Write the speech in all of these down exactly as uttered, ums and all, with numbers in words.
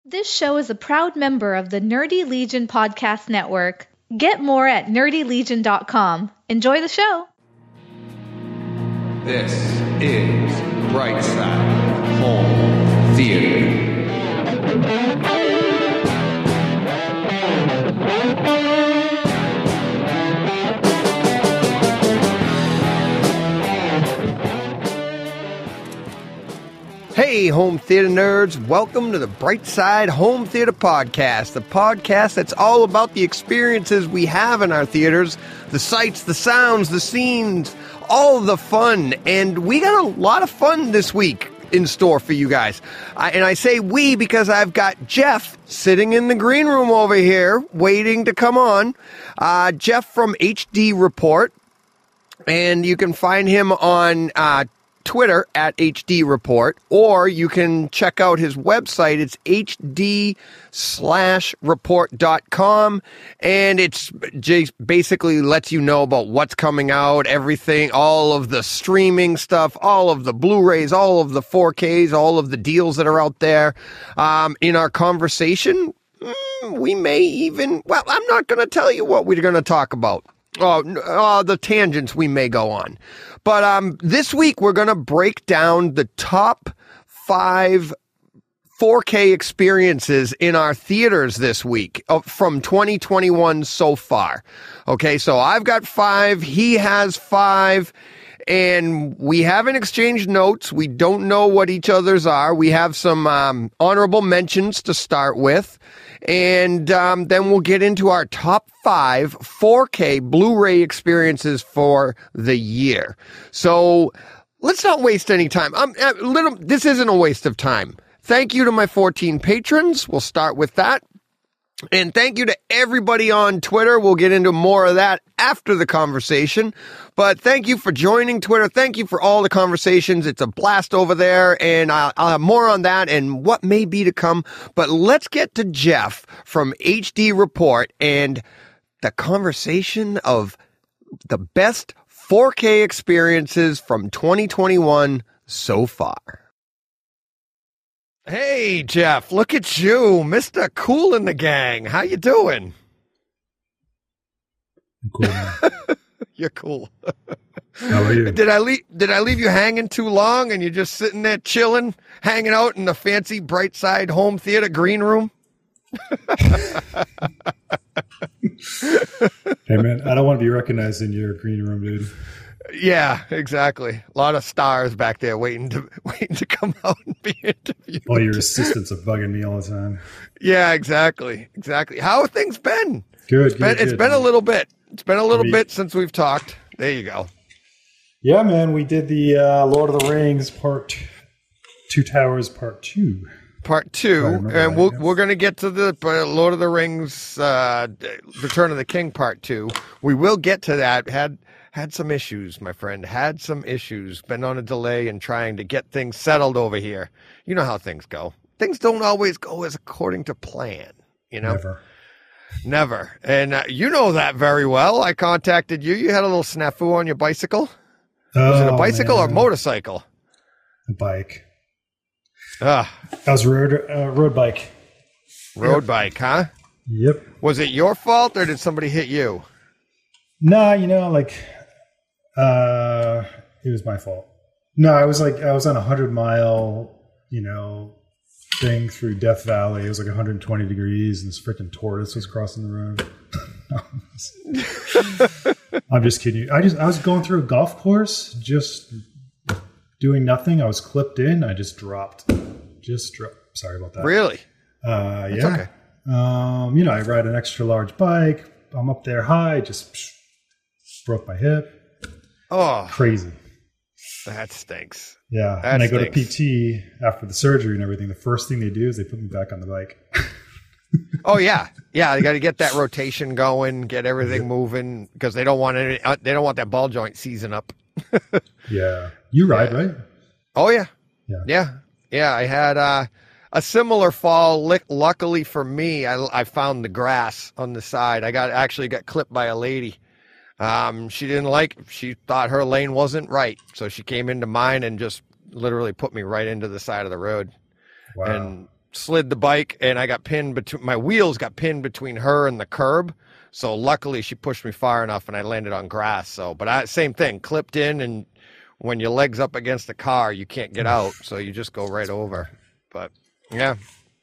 This show is a proud member of the Nerdy Legion Podcast Network. Get more at nerdy legion dot com. Enjoy the show. This is Brightside Home Theater. Hey, home theater nerds, welcome to the Brightside Home Theater Podcast, the podcast that's all about the experiences we have in our theaters, the sights, the sounds, the scenes, all the fun, and we got a lot of fun this week in store for you guys. I, and I say we because I've got Jeff sitting in the green room over here waiting to come on. Uh, Jeff from H D Report, and you can find him on uh, Twitter at H D Report, or you can check out his website. It's H D slash report dot com, and it's just basically lets you know about what's coming out, everything, all of the streaming stuff, all of the Blu-rays, all of the four Ks, all of the deals that are out there. Um, in our conversation, mm, we may even, well, I'm not going to tell you what we're going to talk about. Oh, uh, the tangents we may go on. But um, this week we're going to break down the top five four K experiences in our theaters this week uh, from twenty twenty-one so far. Okay, so I've got five, he has five, and we haven't exchanged notes. We don't know what each other's are. We have some um, honorable mentions to start with. And um, then we'll get into our top five four K Blu-ray experiences for the year. So let's not waste any time. Um, a little, this isn't a waste of time. Thank you to my fourteen patrons. We'll start with that. And thank you to everybody on Twitter. We'll get into more of that after the conversation. But thank you for joining Twitter. Thank you for all the conversations. It's a blast over there, and I'll, I'll have more on that and what may be to come. But let's get to Jeff from H D Report and the conversation of the best four K experiences from twenty twenty-one so far. Hey, Jeff, look at you, Mister Cool in the Gang. How you doing? Cool. You're cool. How are you? Did I leave did I leave you hanging too long and you're just sitting there chilling, hanging out in the fancy Brightside Home Theater green room? Hey, man, I don't want to be recognized in your green room, dude. Yeah, exactly. A lot of stars back there waiting to waiting to come out and be interviewed. All your assistants are bugging me all the time. Yeah, exactly. Exactly. How have things been? Good, It's been, good, it's good, been a man. little bit. It's been a little We- bit since we've talked. There you go. Yeah, man, we did the uh, Lord of the Rings part Two Towers part two. Part two, I remember and that, we'll, yes. we're going to get to the uh, Lord of the Rings, uh, Return of the King part two. We will get to that. Had had some issues, my friend. Had some issues. Been on a delay in trying to get things settled over here. You know how things go. Things don't always go as according to plan. You know, Never. never. And uh, you know that very well. I contacted you. You had a little snafu on your bicycle. Was it a Oh, bicycle or man. motorcycle? A bike. Ah, That was road uh, road bike. road bike, huh? Yep. Was it your fault or did somebody hit you? Nah, you know, like, uh, it was my fault. No, I was like, I was on a hundred mile, you know, thing through Death Valley. It was like one hundred twenty degrees, and this freaking tortoise was crossing the road. I'm just kidding you. I just, I was going through a golf course, just doing nothing. I was clipped in. I just dropped. Just dropped. Sorry about that. Really? Uh, That's yeah. okay. Um, you know, I ride an extra large bike. I'm up there high. Just psh, broke my hip. Oh, Crazy. that stinks. Yeah. That and I go stinks. to P T after the surgery and everything. The first thing they do is they put me back on the bike. Oh yeah, yeah. They got to get that rotation going, get everything moving because they don't want any. Uh, they don't want that ball joint seizing up. Yeah. You ride, Yeah. right? Oh yeah, Yeah. yeah, yeah. I had uh, a similar fall. Lick, luckily for me, I, I found the grass on the side. I got actually got clipped by a lady. Um, she didn't like. She thought her lane wasn't right, so she came into mine and just literally put me right into the side of the road. Wow. And slid the bike, and I got pinned between my wheels got pinned between her and the curb. So luckily she pushed me far enough and I landed on grass. So, but I, same thing, clipped in, and when your leg's up against the car, you can't get out. So you just go right over. But yeah.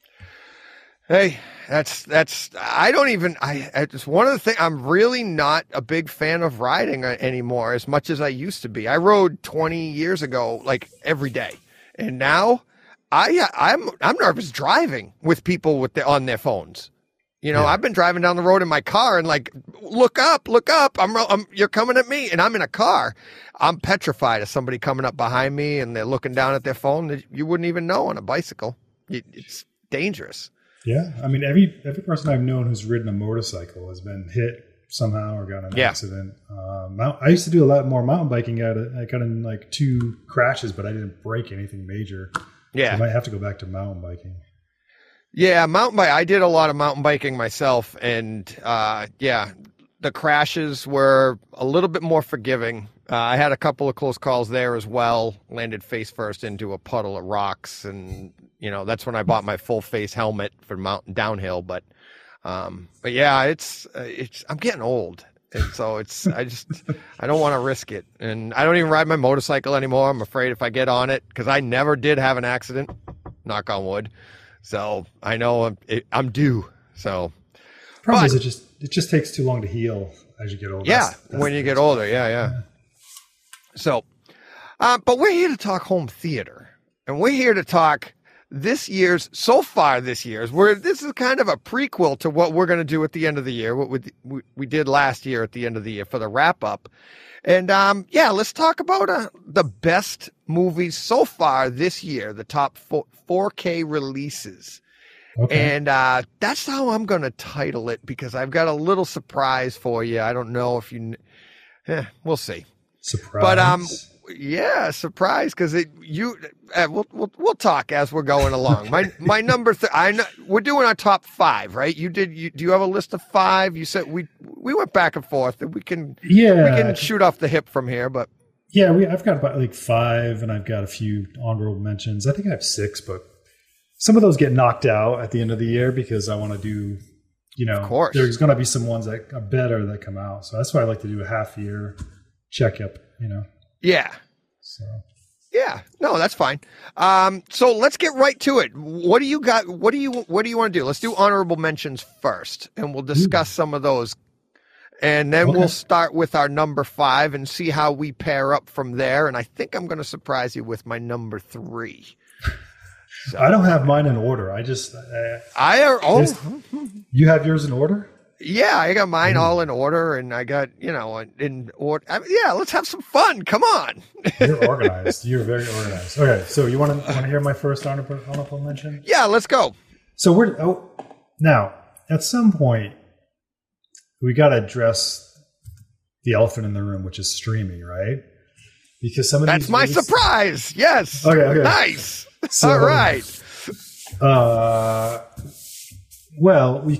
Hey, that's, that's, I don't even, I, it's one of the things, I'm really not a big fan of riding anymore as much as I used to be. I rode twenty years ago, like every day. And now I, I'm, I'm nervous driving with people with the, on their phones. You know, yeah. I've been driving down the road in my car and like, look up, look up. I'm, I'm, you're coming at me, and I'm in a car. I'm petrified of somebody coming up behind me and they're looking down at their phone. You wouldn't even know on a bicycle. It's dangerous. Yeah. I mean, every, every person I've known who's ridden a motorcycle has been hit somehow or got in an yeah. accident. Um, I used to do a lot more mountain biking. I, I got in like two crashes, but I didn't break anything major. Yeah. So I might have to go back to mountain biking. Yeah, mountain bike. I did a lot of mountain biking myself, and uh, yeah, the crashes were a little bit more forgiving. Uh, I had a couple of close calls there as well. Landed face first into a puddle of rocks, and you know that's when I bought my full face helmet for mountain downhill. But, um, but yeah, it's uh, it's I'm getting old, and so it's I just I don't want to risk it, and I don't even ride my motorcycle anymore. I'm afraid if I get on it, because I never did have an accident, knock on wood. So I know I'm, it, I'm due. So problem but, is it just it just takes too long to heal as you get older. Yeah, that's, that's when you get older, yeah, yeah. yeah. So, uh, but we're here to talk home theater, and we're here to talk this year's. So far, this year's. We're this is kind of a prequel to what we're going to do at the end of the year. What we, we we did last year at the end of the year for the wrap up. And um, yeah, let's talk about uh, the best movies so far this year, the top four, 4K releases. Okay. And uh, that's how I'm going to title it, because I've got a little surprise for you. I don't know if you, eh, we'll see. Surprise. But um, yeah, surprise, because it you uh, we'll, we'll we'll talk as we're going along. My my number th- I know, we're doing our top five, right? You did. You do you have a list of five? You said we we went back and forth, and we can yeah we can shoot off the hip from here, but yeah, we I've got about like five, and I've got a few honorable mentions. I think I have six, but some of those get knocked out at the end of the year because I want to do. You know, of course. There's going to be some ones that are better that come out, so that's why I like to do a half year checkup. You know. Yeah. So. Yeah. No, that's fine. Um, so let's get right to it. What do you got? What do you What do you want to do? Let's do honorable mentions first, and we'll discuss Ooh. some of those, and then okay. we'll start with our number five and see how we pair up from there. And I think I'm going to surprise you with my number three. So, I don't have mine in order. I just uh, I are oh you have yours in order. Yeah, I got mine all in order, and I got, you know, in order. I mean, yeah, let's have some fun. Come on. You're organized. You're very organized. Okay, so you want to want to hear my first honorable, honorable mention? Yeah, let's go. So we're oh, now at some point we got to address the elephant in the room, which is streaming, right? Because some of that's these my release- surprise. Yes. Okay. Okay. Nice. So, all right. Uh, well, we.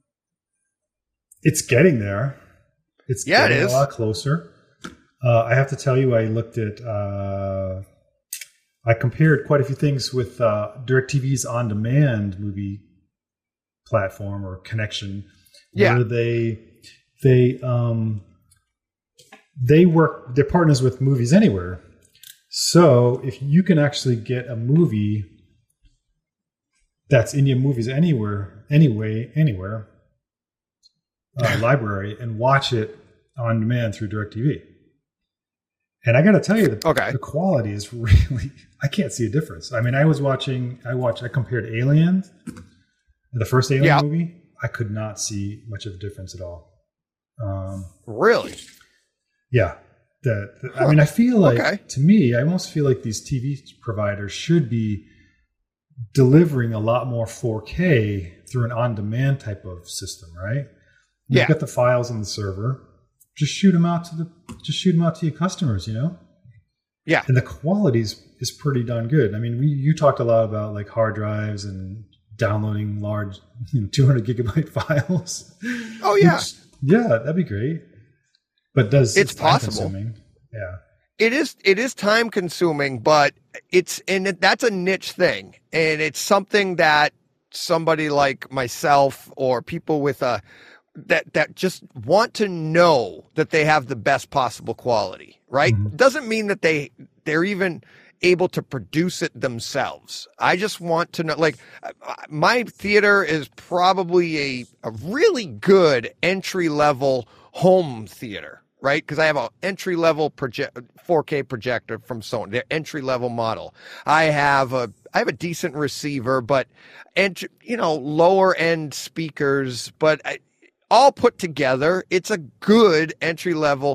It's getting there. It's yeah, getting it is. a lot closer. Uh, I have to tell you, I looked at, uh, I compared quite a few things with uh, DirecTV's on-demand movie platform or connection. Yeah. Where they, they, um, they work, they're partners with Movies Anywhere. So if you can actually get a movie that's in your Movies Anywhere, anyway, anywhere, Uh, library and watch it on demand through DirecTV. And I got to tell you, the, okay. the quality is really, I can't see a difference. I mean, I was watching, I watched, I compared Alien, the first Alien yeah. movie. I could not see much of a difference at all. Um, really? Yeah. The, the, huh. I mean, I feel like, okay. to me, I almost feel like these T V providers should be delivering a lot more four K through an on-demand type of system, right? You've yeah. got the files on the server. Just shoot them out to the. Just shoot them out to your customers. You know. Yeah. And the quality is, is pretty darn good. I mean, we you talked a lot about like hard drives and downloading large, you know, two hundred gigabyte files. Oh yeah. Which, yeah, that'd be great. But does it's, it's possible? Consuming. Yeah. It is. It is time consuming, but it's and it, that's a niche thing, and it's something that somebody like myself or people with a that that just want to know that they have the best possible quality, right? Mm-hmm. Doesn't mean that they they're even able to produce it themselves. I just want to know, like, my theater is probably a, a really good entry level home theater, right? Because I have an entry level project, four K projector from Sony, their entry level model. I have a I have a decent receiver, but and you know lower end speakers, but I, all put together, it's a good entry level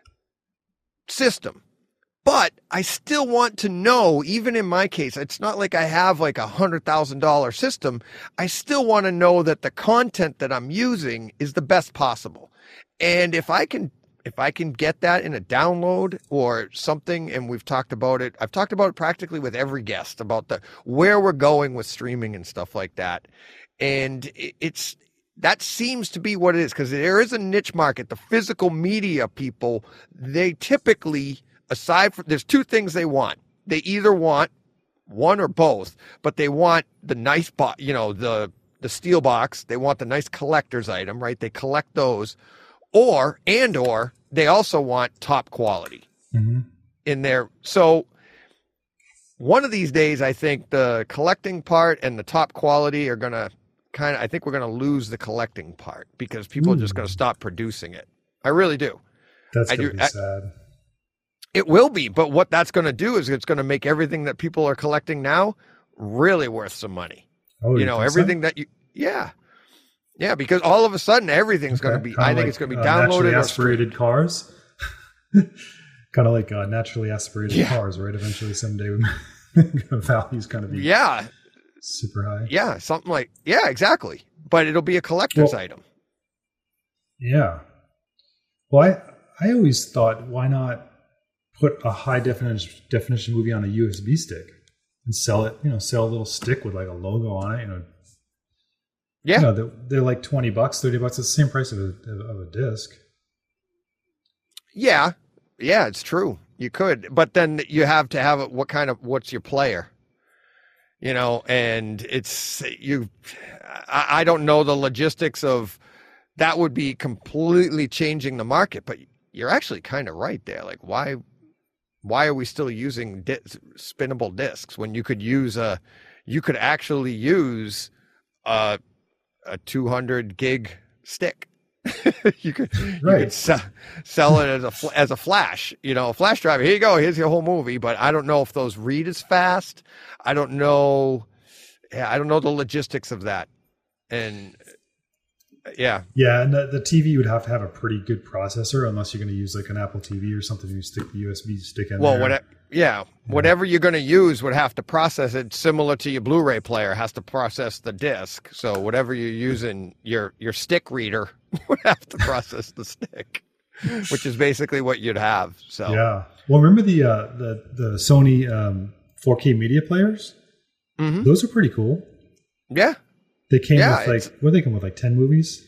system. But I still want to know, even in my case, it's not like I have like a hundred thousand dollar system. I still want to know that the content that I'm using is the best possible. And if I can, if I can get that in a download or something, and we've talked about it, I've talked about it practically with every guest about the where we're going with streaming and stuff like that. And it's that seems to be what it is, because there is a niche market. The physical media people, they typically, aside from, there's two things they want. They either want one or both, but they want the nice box, you know, the the steel box. They want the nice collector's item, right? They collect those, or and or they also want top quality mm-hmm. in there. So one of these days, I think the collecting part and the top quality are gonna kind of. I think we're gonna lose the collecting part because people mm. are just gonna stop producing it. I really do. That's I gonna do, be I, sad. It will be, but what that's going to do is it's going to make everything that people are collecting now really worth some money. Oh, you, you know, think everything so? that you, yeah, yeah, because all of a sudden everything's okay. going to be. Kinda I think like, it's going to be uh, downloaded. Naturally or aspirated streamed. cars, kind of like uh, naturally aspirated Yeah. cars, right? Eventually, someday, the value's going to be Yeah, super high. yeah, something like yeah, exactly. But it'll be a collector's Well, item. Yeah. Well, I I always thought, why not put a high definition definition movie on a U S B stick and sell it, you know, sell a little stick with like a logo on it, you know. Yeah. You know, they're, they're like twenty bucks, thirty bucks. It's the same price of a, of a disc. Yeah, yeah, it's true. You could, but then you have to have it. What kind of, what's your player? You know, and it's, you, I, I don't know the logistics of, that would be completely changing the market, but you're actually kind of right there. Like, why, why are we still using di- spinnable discs when you could use a, you could actually use a, a two hundred gig stick. you could, right. you could sell, sell it as a, fl- as a flash, you know, a flash drive. Here you go. Here's your whole movie. But I don't know if those read as fast. I don't know. Yeah, I don't know the logistics of that. And yeah. Yeah. And the, the T V would have to have a pretty good processor unless you're going to use like an Apple T V or something. You stick the U S B stick in well, there. What, yeah, yeah. Whatever you're going to use would have to process it similar to your Blu-ray player has to process the disc. So whatever you're using, your, your stick reader would have to process the stick, which is basically what you'd have. So yeah. Well, remember the, uh, the, the Sony, um, four K media players? Mm-hmm. Those are pretty cool. Yeah. They came Yeah, with like, what they come with, like ten movies?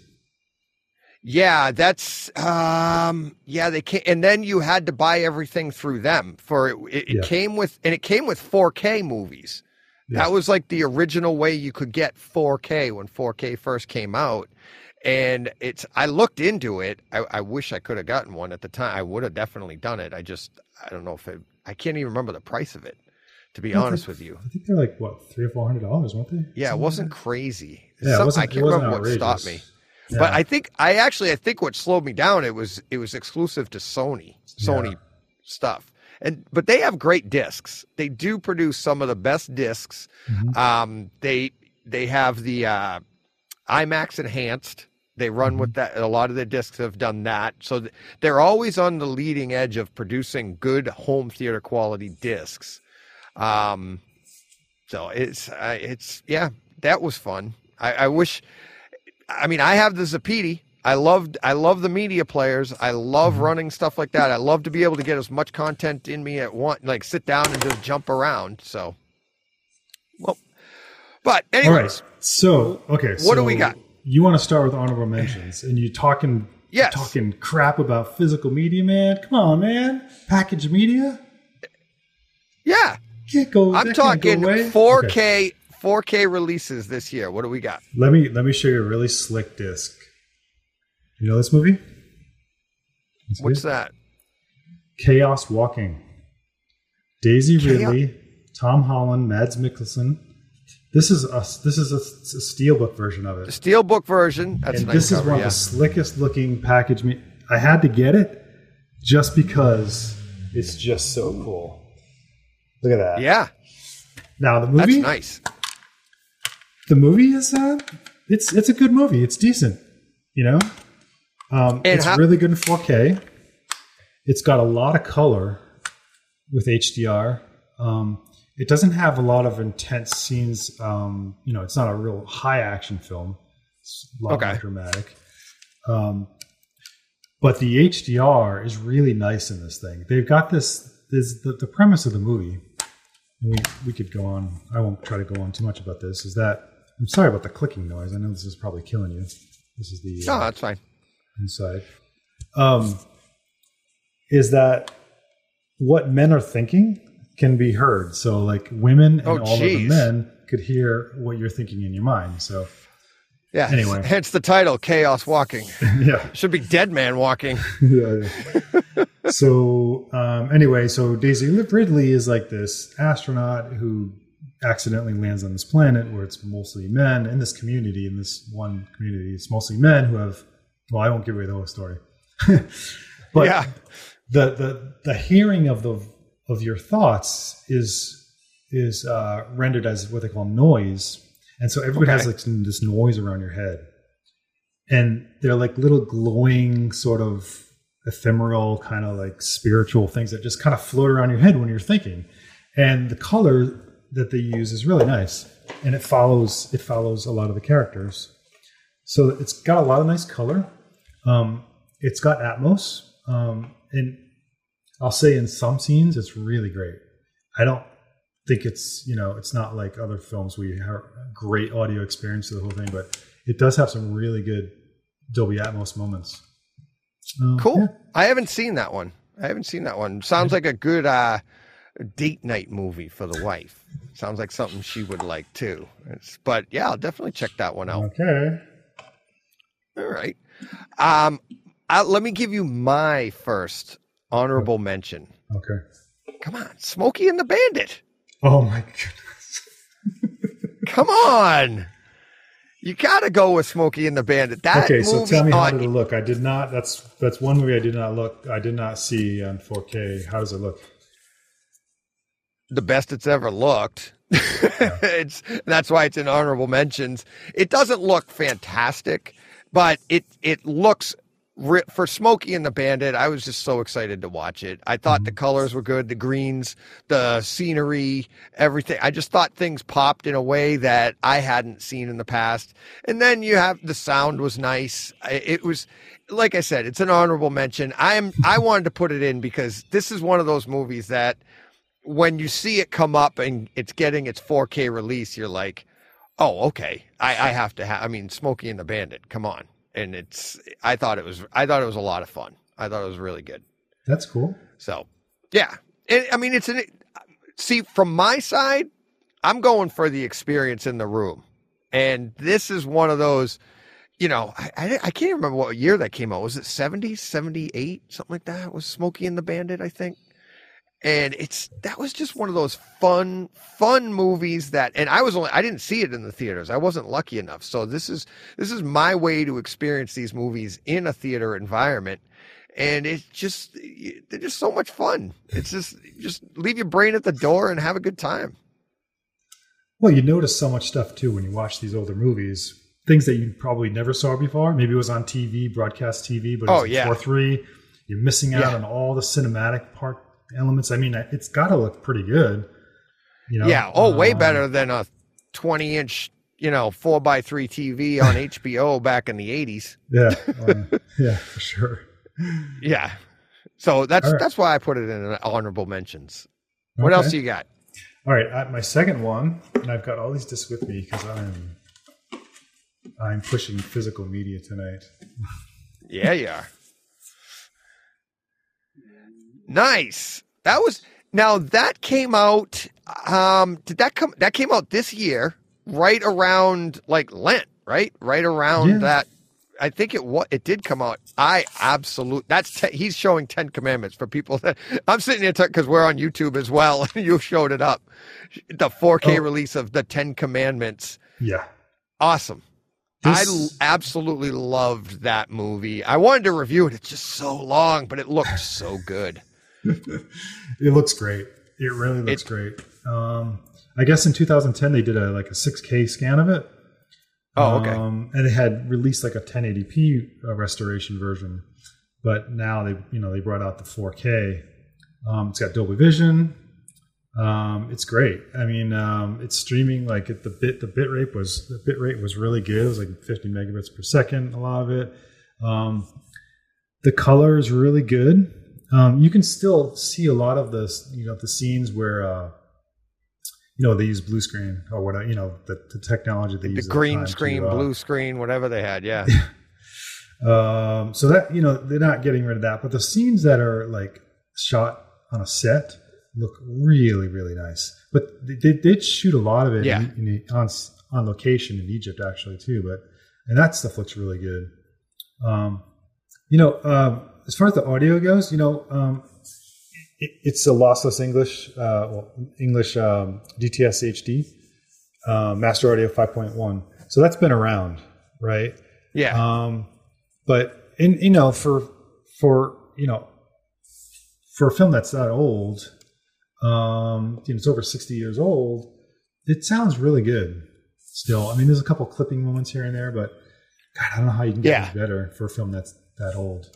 Yeah, that's, um, yeah, they came, and then you had to buy everything through them for it. It, it Yeah. came with, and it came with four K movies. Yeah. That was like the original way you could get four K when four K first came out. And it's, I looked into it. I, I wish I could have gotten one at the time. I would have definitely done it. I just, I don't know if it, I can't even remember the price of it, to be I honest think- with you. I think they're like, what, three or four hundred dollars, weren't they? Yeah, it Something wasn't like crazy. that? Yeah, it Some- wasn't, I it can't wasn't remember what stopped outrageous. me. Yeah. But I think I actually I think what slowed me down it was it was exclusive to Sony Sony Yeah. stuff, and but they have great discs. They do produce some of the best discs. Mhm. Um, they they have the uh, IMAX enhanced. They run Mhm. with that. A lot of their discs have done that, so th- they're always on the leading edge of producing good home theater quality discs. Um, so it's uh, it's yeah, that was fun. I, I wish. I mean, I have the Zapiti. I loved, I love the media players. I love Mhm. running stuff like that. I love to be able to get as much content in me at once, like sit down and just jump around. So, well, but All anyways, right. So, okay. What do so we got? You want to start with honorable mentions, and you talking, Yes. talking crap about physical media, man. Come on, man. Packaged media. yeah, Can't go. I'm that can't go talking away. four Okay. K, four K releases this year. What do we got? Let me let me show you a really slick disc. You know this movie? Let's What's see. that? Chaos Walking. Daisy Chaos- Ridley, Tom Holland, Mads Mikkelsen. This is a this is a, a steelbook version of The it. steelbook version. That's And a nice this is cover, one yeah. of the slickest looking package. Me, I had to get it just because it's just so cool. Look at that. Yeah, Now the that's movie, nice. the movie is uh, it's it's a good movie. It's decent, you know. Um, And it's how- really good in four K. It's got a lot of color with H D R. Um, it doesn't have a lot of intense scenes. Um, you know, it's not a real high action film. It's a lot Okay. more dramatic. Um, but the H D R is really nice in this thing. They've got this. This the, the premise of the movie. And we we could go on. I won't try to go on too much about this. Is that I'm sorry about the clicking noise. I know this is probably killing you. This is the No, uh, that's fine. inside. Um, is that what men are thinking can be heard? So, like women and Oh, all of the geez. men could hear what you're thinking in your mind. So, Yeah. Anyway. Hence the title, Chaos Walking. yeah. Should be Dead Man Walking. yeah, yeah. so um, anyway, so Daisy Ridley is like this astronaut who accidentally lands on this planet where it's mostly men in this community. In this one community, it's mostly men who have. Well, I won't give away the whole story. but Yeah. the the the hearing of the of your thoughts is is uh, rendered as what they call noise, and so everybody Okay. has like some, this noise around your head, and they're like little glowing sort of ephemeral kind of like spiritual things that just kind of float around your head when you're thinking, and the color that they use is really nice, and it follows it follows a lot of the characters, so it's got a lot of nice color. Um, it's got Atmos, um, and I'll say in some scenes it's really great. I don't think it's, you know, it's not like other films where you have a great audio experience to the whole thing, but it does have some really good Dolby Atmos moments. Uh, Cool. yeah. I haven't seen that one. I haven't seen that one. Sounds like a good uh, date night movie for the wife. Sounds like something she would like too. It's, but yeah, I'll definitely check that one out. Okay. All right. Um, I, let me give you my first honorable mention. Okay. Come on, Smokey and the Bandit. Oh my goodness. Come on. You got to go with Smokey and the Bandit. That Okay, so movie, tell me how oh, did it look? I did not. That's that's one movie I did not look. I did not see on four K. How does it look? the best it's ever looked. it's that's why it's in honorable mentions. It doesn't look fantastic, but it it looks ri- for Smokey and the Bandit. I was just so excited to watch it. I thought the colors were good, the greens, the scenery, everything. I just thought things popped in a way that I hadn't seen in the past. And then you have the sound was nice. I- It was like I said, it's an honorable mention. I'm I wanted to put it in because this is one of those movies that when you see it come up and it's getting its four K release, you're like, oh, okay, I, I have to have, I mean, Smokey and the Bandit, come on. And it's, I thought it was, I thought it was a lot of fun. I thought it was really good. That's cool. So, yeah. And, I mean, it's an, see, from my side, I'm going for the experience in the room. And this is one of those, you know, I, I, I can't remember what year that came out. Was it seventy, seventy-eight, something like that? Was Smokey and the Bandit, I think. And it's that was just one of those fun, fun movies that, and I was only I didn't see it in the theaters. I wasn't lucky enough. So this is this is my way to experience these movies in a theater environment. And it's just they're just so much fun. It's just just leave your brain at the door and have a good time. Well, you notice so much stuff too when you watch these older movies. Things that you probably never saw before. Maybe it was on T V, broadcast T V, but it was Oh, in yeah. four three. You're missing out Yeah. on all the cinematic part elements. I mean, it's got to look pretty good. You know? Yeah. Oh, way Um, better than a twenty inch, you know, four by three T V on H B O back in the eighties. Yeah, um, yeah, for sure. Yeah. So that's All right. that's why I put it in honorable mentions. What Okay. else do you got? All right, uh, my second one, and I've got all these discs with me because I'm I'm pushing physical media tonight. Yeah, you are. Nice. That was now that came out. Um, did that come? That came out this year, right around like Lent, right? Right around Yeah. that. I think it what it did come out. I absolutely that's te- he's showing Ten Commandments for people that I'm sitting here because we're on YouTube as well. You showed it up, the four K Oh. release of the Ten Commandments. Yeah. Awesome. This- I l- absolutely loved that movie. I wanted to review it. It's just so long, but it looked so good. It looks great. It really looks It- great. Um, I guess in two thousand ten they did a like a six K scan of it. Oh, okay. Um, and they had released like a ten eighty p uh, restoration version, but now they you know they brought out the four K. Um, it's got Dolby Vision. Um, it's great. I mean, um, it's streaming like at the bit the bit rate was the bit rate was really good. It was like fifty megabits per second. A lot of it. Um, the color is really good. Um, you can still see a lot of the you know the scenes where. Uh, You know, they use blue screen or whatever, you know, the, the technology they The use. at green time screen, to, uh, blue screen, whatever they had. Yeah. Um, so that, you know, they're not getting rid of that. But the scenes that are like shot on a set look really, really nice. But they, they did shoot a lot of it Yeah. in, in, on, on location in Egypt, actually, too. But, and that stuff looks really good. Um, you know, um, as far as the audio goes, you know, um, it, it's a lossless English, uh, well, English um, D T S H D, uh, Master Audio five point one. So that's been around, right? Yeah. Um, but in you know for for you know for a film that's that old, um, you know, it's over sixty years old. It sounds really good still. I mean, there's a couple clipping moments here and there, but God, I don't know how you can get Yeah. much better for a film that's that old.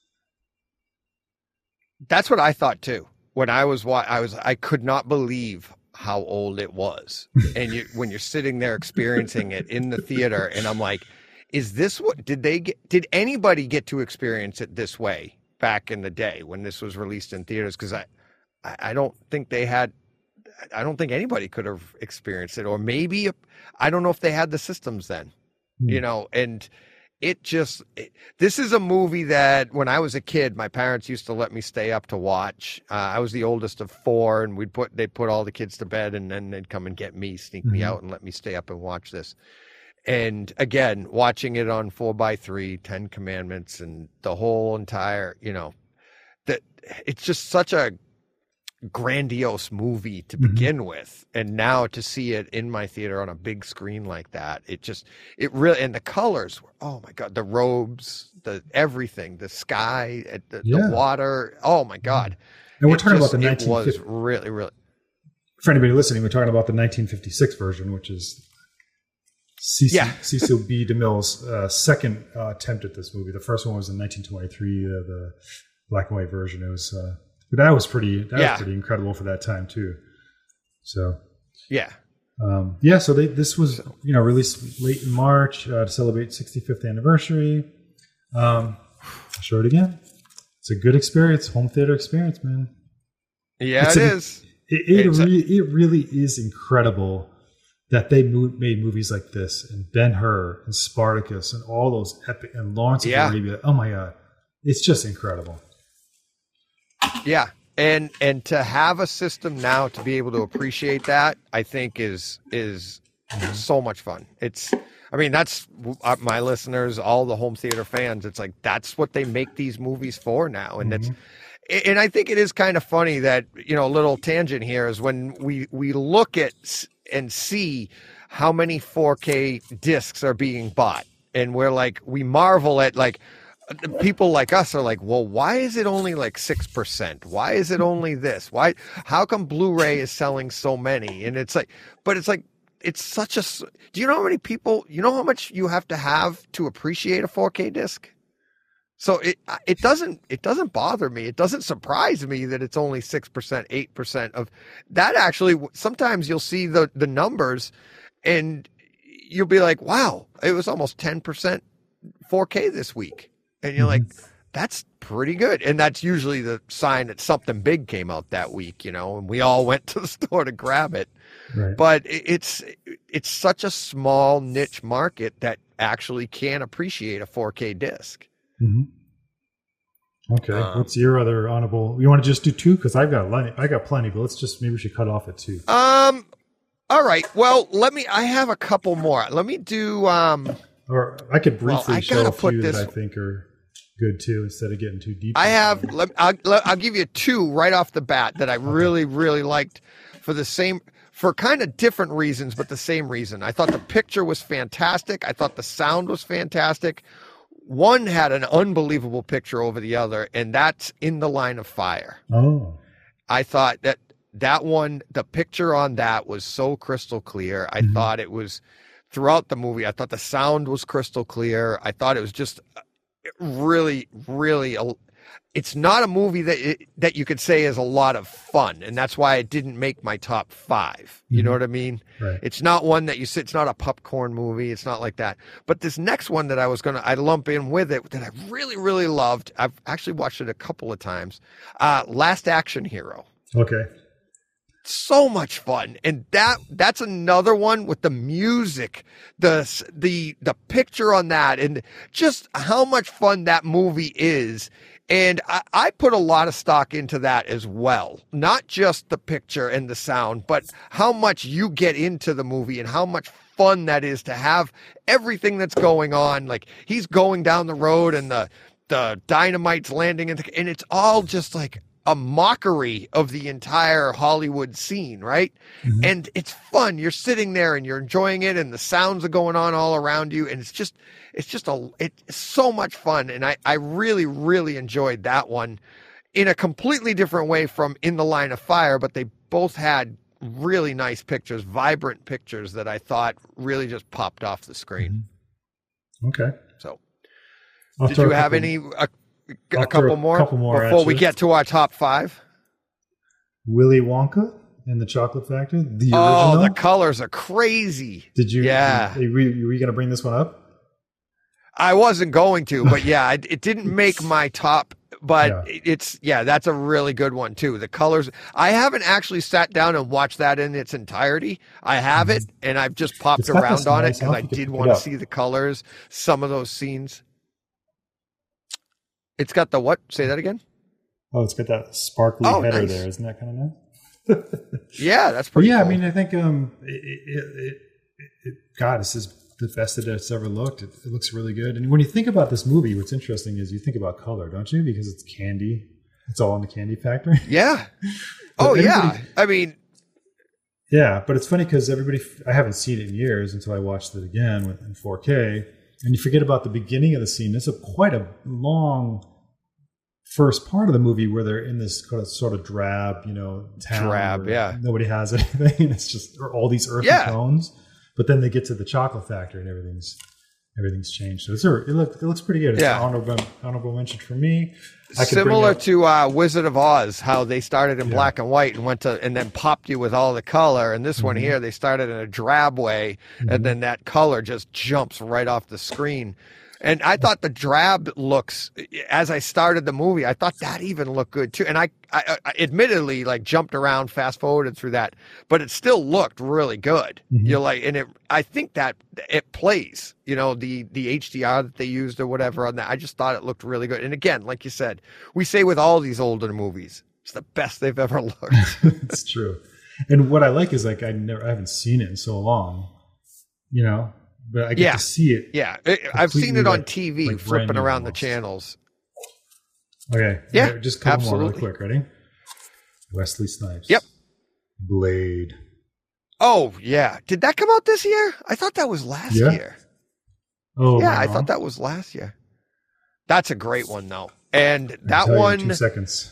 That's what I thought too. When I was wa- I was I could not believe how old it was. And you when you're sitting there experiencing it in the theater, and I'm like, is this what did they get did anybody get to experience it this way back in the day when this was released in theaters? Because I, I I don't think they had I don't think anybody could have experienced it. Or maybe I don't know if they had the systems then. Hmm. You know, and it just it, this is a movie that when I was a kid, my parents used to let me stay up to watch. Uh, I was the oldest of four, and we'd put they'd put all the kids to bed, and then they'd come and get me, sneak me Mhm. out, and let me stay up and watch this. And again, watching it on four by three, Ten Commandments, and the whole entire, you know, that it's just such a grandiose movie to Mhm. begin with, and now to see it in my theater on a big screen like that, it just it really and the colors were oh my god, the robes, the everything, the sky, the, Yeah. the water, oh my god. And we're It talking just- about the it nineteen was fifty. really really For anybody listening, we're talking about the nineteen fifty-six version, which is Cecil, Yeah. Cecil B. DeMille's uh, second uh, attempt at this movie. The first one was in nineteen twenty-three, uh, the black and white version. It was, uh, but that was pretty. That Yeah. was pretty incredible for that time too. So, yeah. um, yeah. So they, this was, you know, released late in March uh, to celebrate sixty-fifth anniversary. Um, I'll show it again. It's a good experience, home theater experience, man. Yeah, It's it a- is. It it, It's a- re- it really is incredible that they mo- made movies like this, and Ben-Hur and Spartacus and all those epic, and Lawrence of Yeah. Arabia. Oh my god, it's just incredible. Yeah. And and to have a system now to be able to appreciate that, I think is is so much fun. It's I mean, that's uh, my listeners, all the home theater fans. It's like that's what they make these movies for now, and that's and I think it is kind of funny that, you know, a little tangent here is when we we look at s- and see how many four K discs are being bought, and we're like we marvel at like people like us are like, well, why is it only like six percent? Why is it only this? Why? How come Blu-ray is selling so many? And it's like, but it's like, it's such a. s- Do you know how many people? You know how much you have to have to appreciate a four K disc? So it it doesn't it doesn't bother me. It doesn't surprise me that it's only six percent, eight percent of that. Actually, sometimes you'll see the the numbers, and you'll be like, wow, it was almost ten percent four K this week. And you're like, that's pretty good. And that's usually the sign that something big came out that week, you know, and we all went to the store to grab it. Right. But it- it's it's such a small niche market that actually can appreciate a four K disc. hmm Okay, Um, what's your other honorable? You want to just do two? Because I've got li- I got plenty, but let's just maybe we should cut off at two. Um, All right. Well, let me. I have a couple more. Let me do. Um, Or I could Well, briefly I show gotta a put few this- that I think are good too, instead of getting too deep. I into have. them. Let, I'll, let, I'll give you two right off the bat that I really, really liked for the same, for kind of different reasons, but the same reason. I thought the picture was fantastic. I thought the sound was fantastic. One had an unbelievable picture over the other, and that's In the Line of Fire. Oh, I thought that that one, the picture on that was so crystal clear. I Mhm. thought it was throughout the movie. I thought the sound was crystal clear. I thought it was just really, really. A, it's not a movie that it, that you could say is a lot of fun, and that's why it didn't make my top five. You know Mhm. what I mean? right. It's not one that you sit. It's not a popcorn movie. It's not like that. But this next one that I was gonna, I lump in with it that I really, really loved. I've actually watched it a couple of times. Uh, Last Action Hero. Okay. So much fun, and that that's another one with the music, the the the picture on that, and just how much fun that movie is. And I, I put a lot of stock into that as well, not just the picture and the sound, but how much you get into the movie and how much fun that is to have everything that's going on. Like he's going down the road and the the dynamite's landing, and, and it's all just like a mockery of the entire Hollywood scene, right? Mhm. And it's fun. You're sitting there and you're enjoying it, and the sounds are going on all around you, and it's just, it's just a, it's so much fun. And I, I really, really enjoyed that one in a completely different way from In the Line of Fire, but they both had really nice pictures, vibrant pictures that I thought really just popped off the screen. Okay. So, I'll did throw you a have couple- any? A, I'll a throw couple a more couple more at before we you. get to our top five. Willy Wonka and the Chocolate Factory, the Oh, original. the colors are crazy. Did you? Yeah. Were you, were you going to bring this one up? I wasn't going to, but yeah, it, it didn't make my top, but Yeah. it- it's, yeah, that's a really good one too. The colors, I haven't actually sat down and watched that in its entirety. I have it, and I've just popped It's got around this on it nice- I because don't I think you did picked want it to up. see the colors, some of those scenes. It's got the what? Say that again? Oh, it's got that sparkly Oh, header nice. there. Isn't that kind of nice? Yeah, that's But pretty yeah, cool. I mean, I think, um, it, it, it, it, God, this is the best that it's ever looked. It, it looks really good. And when you think about this movie, what's interesting is you think about color, don't you? Because it's candy. It's all in the candy factory. yeah. But Oh, yeah. everybody- I mean, Yeah, but it's funny because everybody, I haven't seen it in years until I watched it again with, in four K. And you forget about the beginning of the scene. It's a quite a long first part of the movie where they're in this kind of sort of drab, you know, town. Drab, where yeah. Nobody has anything. It's just all these earthy Yeah. tones. But then they get to the chocolate factory and everything's everything's changed. So it's a, it, look, it looks pretty good. It's Yeah. an honorable, honorable mention for me. I could bring similar up- to uh, Wizard of Oz, how they started in Yeah. black and white and went to, and then popped you with all the color. And this one Mhm. here, they started in a drab way, Mhm. and then that color just jumps right off the screen. And I thought the drab looks, as I started the movie, I thought that even looked good too. And I, I, I admittedly like jumped around, fast forwarded through that, but it still looked really good. Mhm. You're like, and it, I think that it plays, you know, the, the H D R that they used or whatever on that. I just thought it looked really good. And again, like you said, we say with all these older movies, it's the best they've ever looked. It's true. And what I like is like I never I haven't seen it in so long, you know, but I get Yeah. to see it. Yeah. It, I've seen it Completely, on like- T V, like brand flipping new around the almost. channels. Okay. Yeah, Just a couple more absolutely. really quick. Ready? Wesley Snipes. Yep. Blade. Oh, yeah. Did that come out this year? I thought that was last Yeah. year. Oh, Yeah, am I wrong? thought that was last year. That's a great one, though. And I'll that tell you in one, two seconds.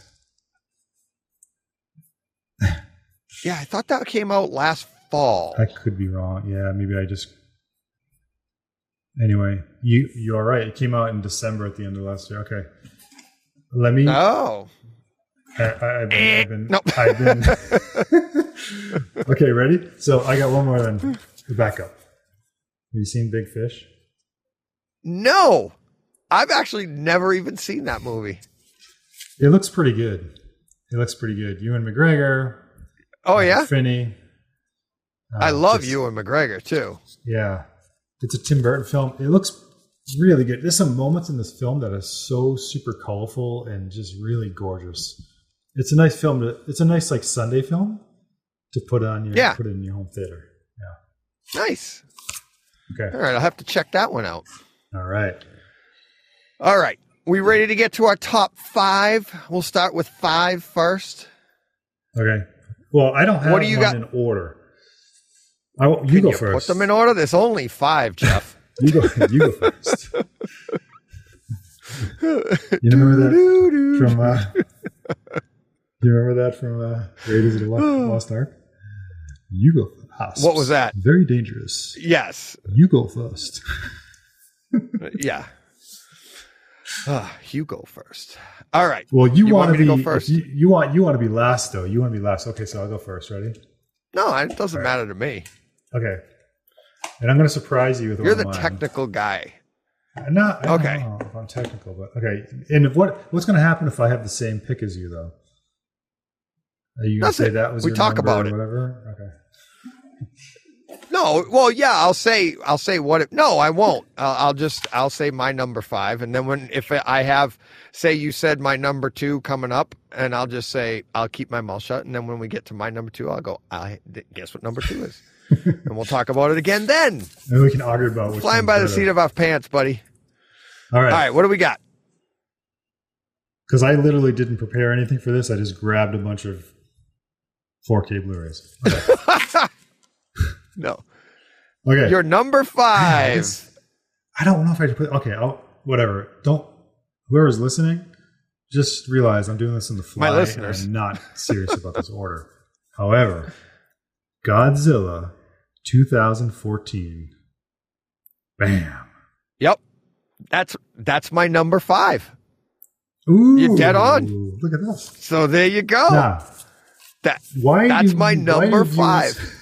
yeah, I thought that came out last fall. I could be wrong. Yeah, maybe I just. Anyway, you you are right. It came out in December at the end of last year. Okay. Let me. Oh. I, I, I've been. I've been, Nope. I've been okay, ready? So I got one more then. Back up. Have you seen Big Fish? No. I've actually never even seen that movie. It looks pretty good. It looks pretty good. Ewan McGregor. Oh, uh, yeah? Finney. I Uh, love just- Ewan McGregor, too. Yeah. It's a Tim Burton film. It looks really good. There's some moments in this film that are so super colorful and just really gorgeous. It's a nice film to, it's a nice like Sunday film to put on your Yeah. put in your home theater. Yeah. Nice. Okay. All right, I'll have to check that one out. All right. All right. We ready to get to our top five? We'll start with five first. Okay. Well, I don't have What do you one got? in order. I, you Can go you first. put them in order? There's only five, Jeff. You go. You go first. You remember that from? Uh, you remember that from uh, Raiders of the Lost, Lost Ark? You go first. What was that? Very dangerous. Yes. You go first. Yeah. Ah, you go first. All right. Well, you, You want want me to to be go first? You, you want you want to be last though. You want to be last. Okay, so I'll go first. Ready? No, it doesn't matter to me. Okay. And I'm going to surprise you with You're one the of mine. technical guy. I'm not. I don't Okay. know if I'm technical, but okay. And what what's going to happen if I have the same pick as you though? Are you going to say Nothing. that was We your talk number about or it. whatever? Okay. No, well, yeah, I'll say, I'll say what. It, no, I won't. I'll, I'll just, I'll say my number five, and then when if I have, say, you said my number two coming up, and I'll just say I'll keep my mouth shut, and then when we get to my number two, I'll go. I guess what number two is, and we'll talk about it again then. And we can argue about which Flying one's by the better. seat of our pants, buddy. All right. All right, what do we got? Because I literally didn't prepare anything for this. I just grabbed a bunch of four K Blu-rays. Okay. No, Okay. your number five. This- I don't know if I should put. Okay, I'll, whatever. Don't. Whoever's listening, just realize I'm doing this in the fly. My listeners. And I'm not serious about this order. However, Godzilla twenty fourteen. Bam. Yep, that's that's my number five. Ooh, You're dead on. Look at this. So there you go. Now, That why? that's do- my why number do viewers- five.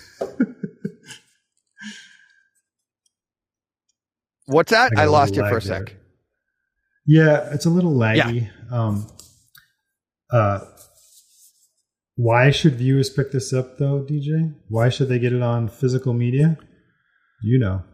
What's that? I got I a lost little you for a lag there. sec. Yeah, it's a little laggy. Um, uh, why should viewers pick this up, though, D J? Why should they get it on physical media? You know.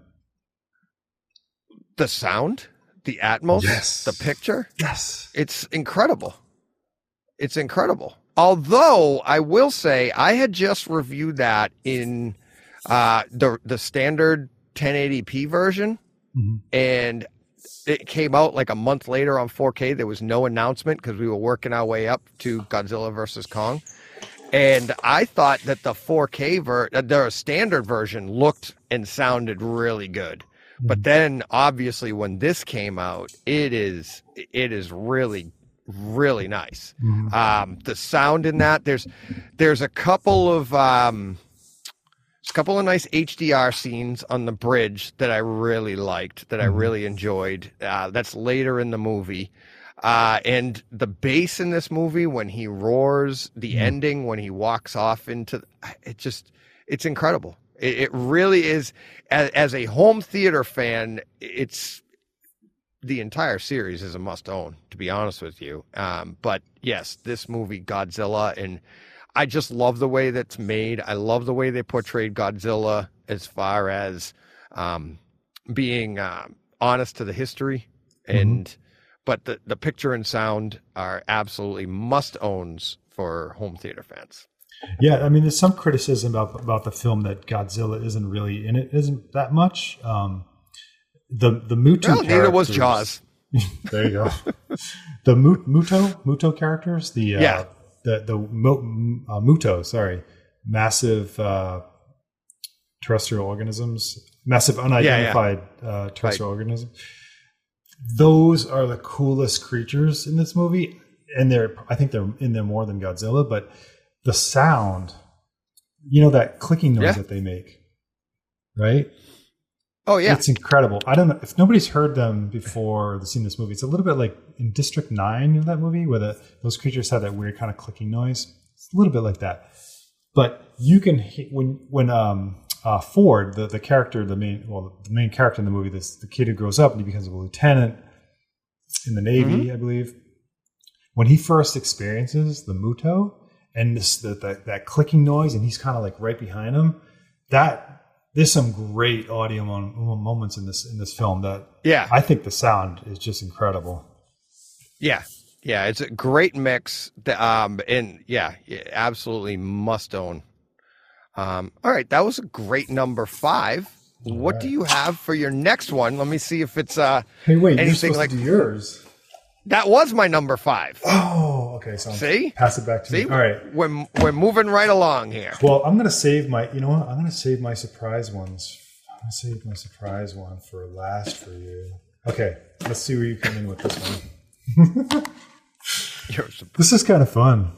The sound, the Atmos, Yes. the picture. Yes. It's incredible. It's incredible. Although I will say I had just reviewed that in uh, the the standard ten eighty p version, Mm-hmm. and it came out like a month later on four K. There was no announcement because we were working our way up to Godzilla versus Kong. And I thought that the four K ver, uh, the standard version looked and sounded really good. But then obviously when this came out, it is it is really really nice. Mhm. Um, the sound in that there's there's a couple of um, there's a couple of nice H D R scenes on the bridge that I really liked, that I really enjoyed. Uh, that's later in the movie. Uh, and the bass in this movie, when he roars, the ending, when he walks off into, it just, it's incredible. It, it really is. As, as a home theater fan, it's, the entire series is a must own, to be honest with you. Um, but yes, this movie, Godzilla, and I just love the way that's made. I love the way they portrayed Godzilla as far as um, being uh, honest to the history. And, mm-hmm. but the, the picture and sound are absolutely must owns for home theater fans. Yeah, I mean, there's some criticism about about the film that Godzilla isn't really in it, isn't that much. Um, the the Muto Well, neither was Jaws. There you go. The Mu- Muto Muto characters, the uh, yeah, the the Mo- uh, Muto, sorry, massive uh, terrestrial organisms, massive unidentified yeah, yeah. Uh, terrestrial right. organisms. Those are the coolest creatures in this movie, and they're I think they're in there more than Godzilla, but the sound, you know, that clicking noise yeah. that they make, right? Oh yeah, it's incredible. I don't know if nobody's heard them before seen this movie. It's a little bit like in District Nine in that movie, where the, those creatures have that weird kind of clicking noise. It's a little bit like that, but you can when when um uh, Ford, the the character, the main well the main character in the movie, this the kid who grows up and he becomes a lieutenant in the Navy, mm-hmm. I believe. When he first experiences the Muto and this the, the, that clicking noise, and he's kind of like right behind him, that. There's some great audio moments in this in this film that yeah. I think the sound is just incredible. Yeah, yeah, it's a great mix. Um, and yeah, absolutely must own. Um, all right, that was a great number five. What right. do you have for your next one? Let me see if it's uh Hey, wait, anything you're supposed like to do yours. That was my number five. Oh, okay. So See? pass it back to See? me. All right. We're, we're moving right along here. Well, I'm going to save my, you know what? I'm going to save my surprise ones. I'm going to save my surprise one for last for you. Okay. Let's see where you come in with this one. You're surprised. This is kind of fun.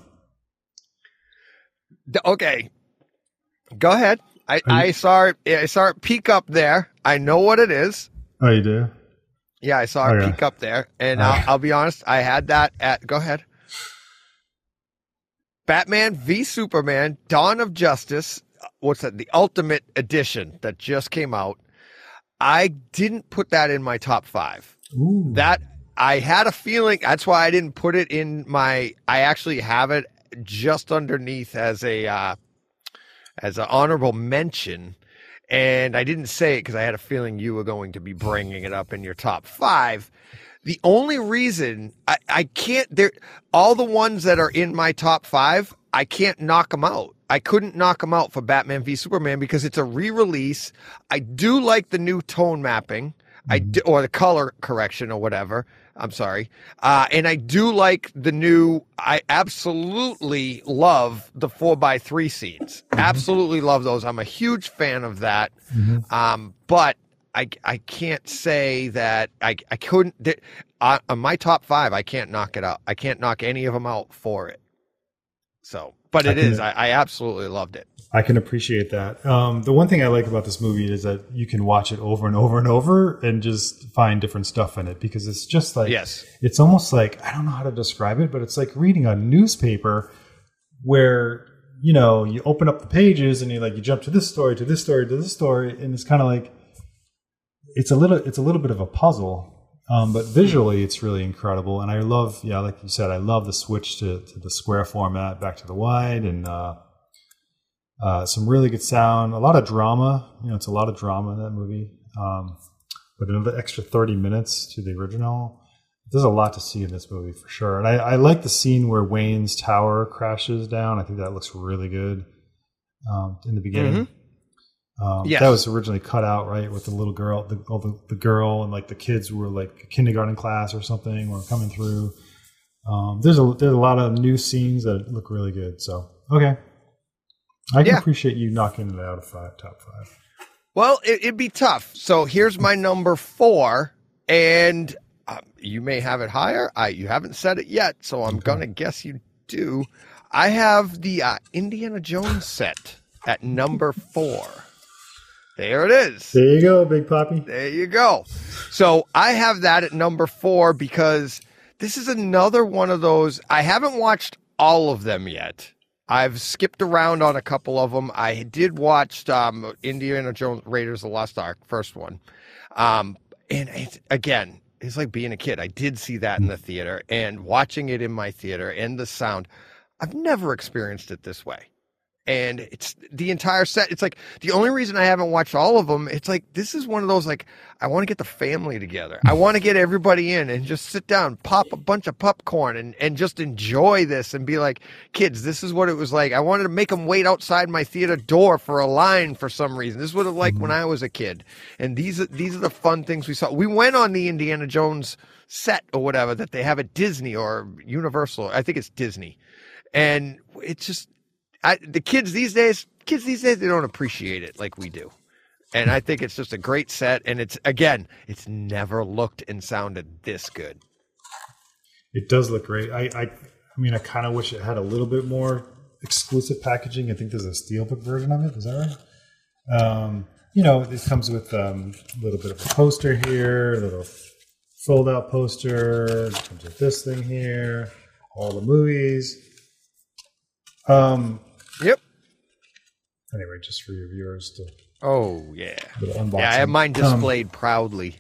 Okay. Go ahead. I, I saw it. I saw it peek up there. I know what it is. Oh, you do? Yeah, I saw it Okay. peek up there. And Uh. I'll, I'll be honest, I had that at, go ahead. Batman v Superman, Dawn of Justice. What's that? The Ultimate Edition that just came out. I didn't put that in my top five. Ooh. That, I had a feeling, that's why I didn't put it in my, I actually have it just underneath as a, uh, as an honorable mention. And I didn't say it because I had a feeling you were going to be bringing it up in your top five. The only reason I, I can't, there, all the ones that are in my top five, I can't knock them out. I couldn't knock them out for Batman v Superman because it's a re-release. I do like the new tone mapping, I do, or the color correction or whatever. I'm sorry. Uh, and I do like the new, I absolutely love the four by three scenes. Absolutely love those. I'm a huge fan of that. Mm-hmm. Um, but I, I can't say that I, I couldn't, uh, on my top five, I can't knock it out. I can't knock any of them out for it. So, but it I can, is, I, I absolutely loved it. I can appreciate that. Um, the one thing I like about this movie is that you can watch it over and over and over and just find different stuff in it because it's just like, Yes. It's almost like, I don't know how to describe it, but it's like reading a newspaper where, you know, you open up the pages and you like, you jump to this story, to this story, to this story. And it's kind of like, it's a little, it's a little bit of a puzzle. Um, but visually, it's really incredible. And I love, yeah, like you said, I love the switch to, to the square format back to the wide and, uh, Uh, some really good sound, a lot of drama. You know, it's a lot of drama in that movie. Um, but another extra thirty minutes to the original. There's a lot to see in this movie for sure. And I, I like the scene where Wayne's tower crashes down. I think that looks really good um, in the beginning. Mm-hmm. Um, yes. That was originally cut out, right, with the little girl, the, oh, the, the girl and like the kids who were like a kindergarten class or something were coming through. Um, there's a there's a lot of new scenes that look really good. So, okay. I can Yeah. appreciate you knocking it out of five, top five. Well, it, it'd be tough. So here's my number four, and um, you may have it higher. I you haven't said it yet, so I'm Okay. gonna guess you do. I have the uh, Indiana Jones set at number four. There it is. There you go, Big Poppy. There you go. So I have that at number four because this is another one of those. I haven't watched all of them yet. I've skipped around on a couple of them. I did watch um, Indiana Jones Raiders of the Lost Ark, first one. Um, and it's, again, it's like being a kid. I did see that in the theater, and watching it in my theater and the sound, I've never experienced it this way. And it's the entire set. It's like the only reason I haven't watched all of them. It's like, this is one of those, like, I want to get the family together. I want to get everybody in and just sit down, pop a bunch of popcorn and, and just enjoy this and be like, kids, this is what it was like. I wanted to make them wait outside my theater door for a line for some reason. This is what it was like when I was a kid. And these are, these are the fun things we saw. We went on the Indiana Jones set or whatever that they have at Disney or Universal. I think it's Disney. And it's just, I, the kids these days, kids these days, they don't appreciate it like we do. And I think it's just a great set. And it's, again, it's never looked and sounded this good. It does look great. I, I, I mean, I kind of wish it had a little bit more exclusive packaging. I think there's a steelbook version of it. Is that right? Um, you know, it comes with um, a little bit of a poster here, a little fold-out poster. It comes with this thing here, all the movies. Um. Yep. Anyway, just for your viewers to Oh, yeah. little unboxing. Yeah, I have mine Um, displayed proudly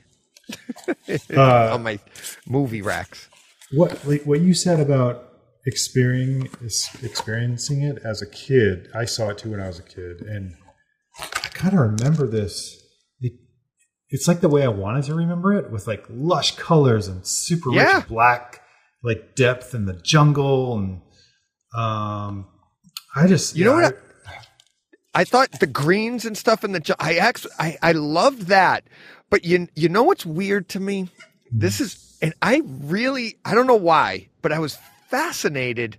uh, on my movie racks. What like, what you said about experiencing experiencing it as a kid, I saw it too when I was a kid, and I kind of remember this. It, it's like the way I wanted to remember it, with like lush colors and super Yeah. rich black, like depth in the jungle, and um, I just You know what? I thought the greens and stuff in the ju- I actually I, I loved that. But you you know what's weird to me? This is and I really I don't know why, but I was fascinated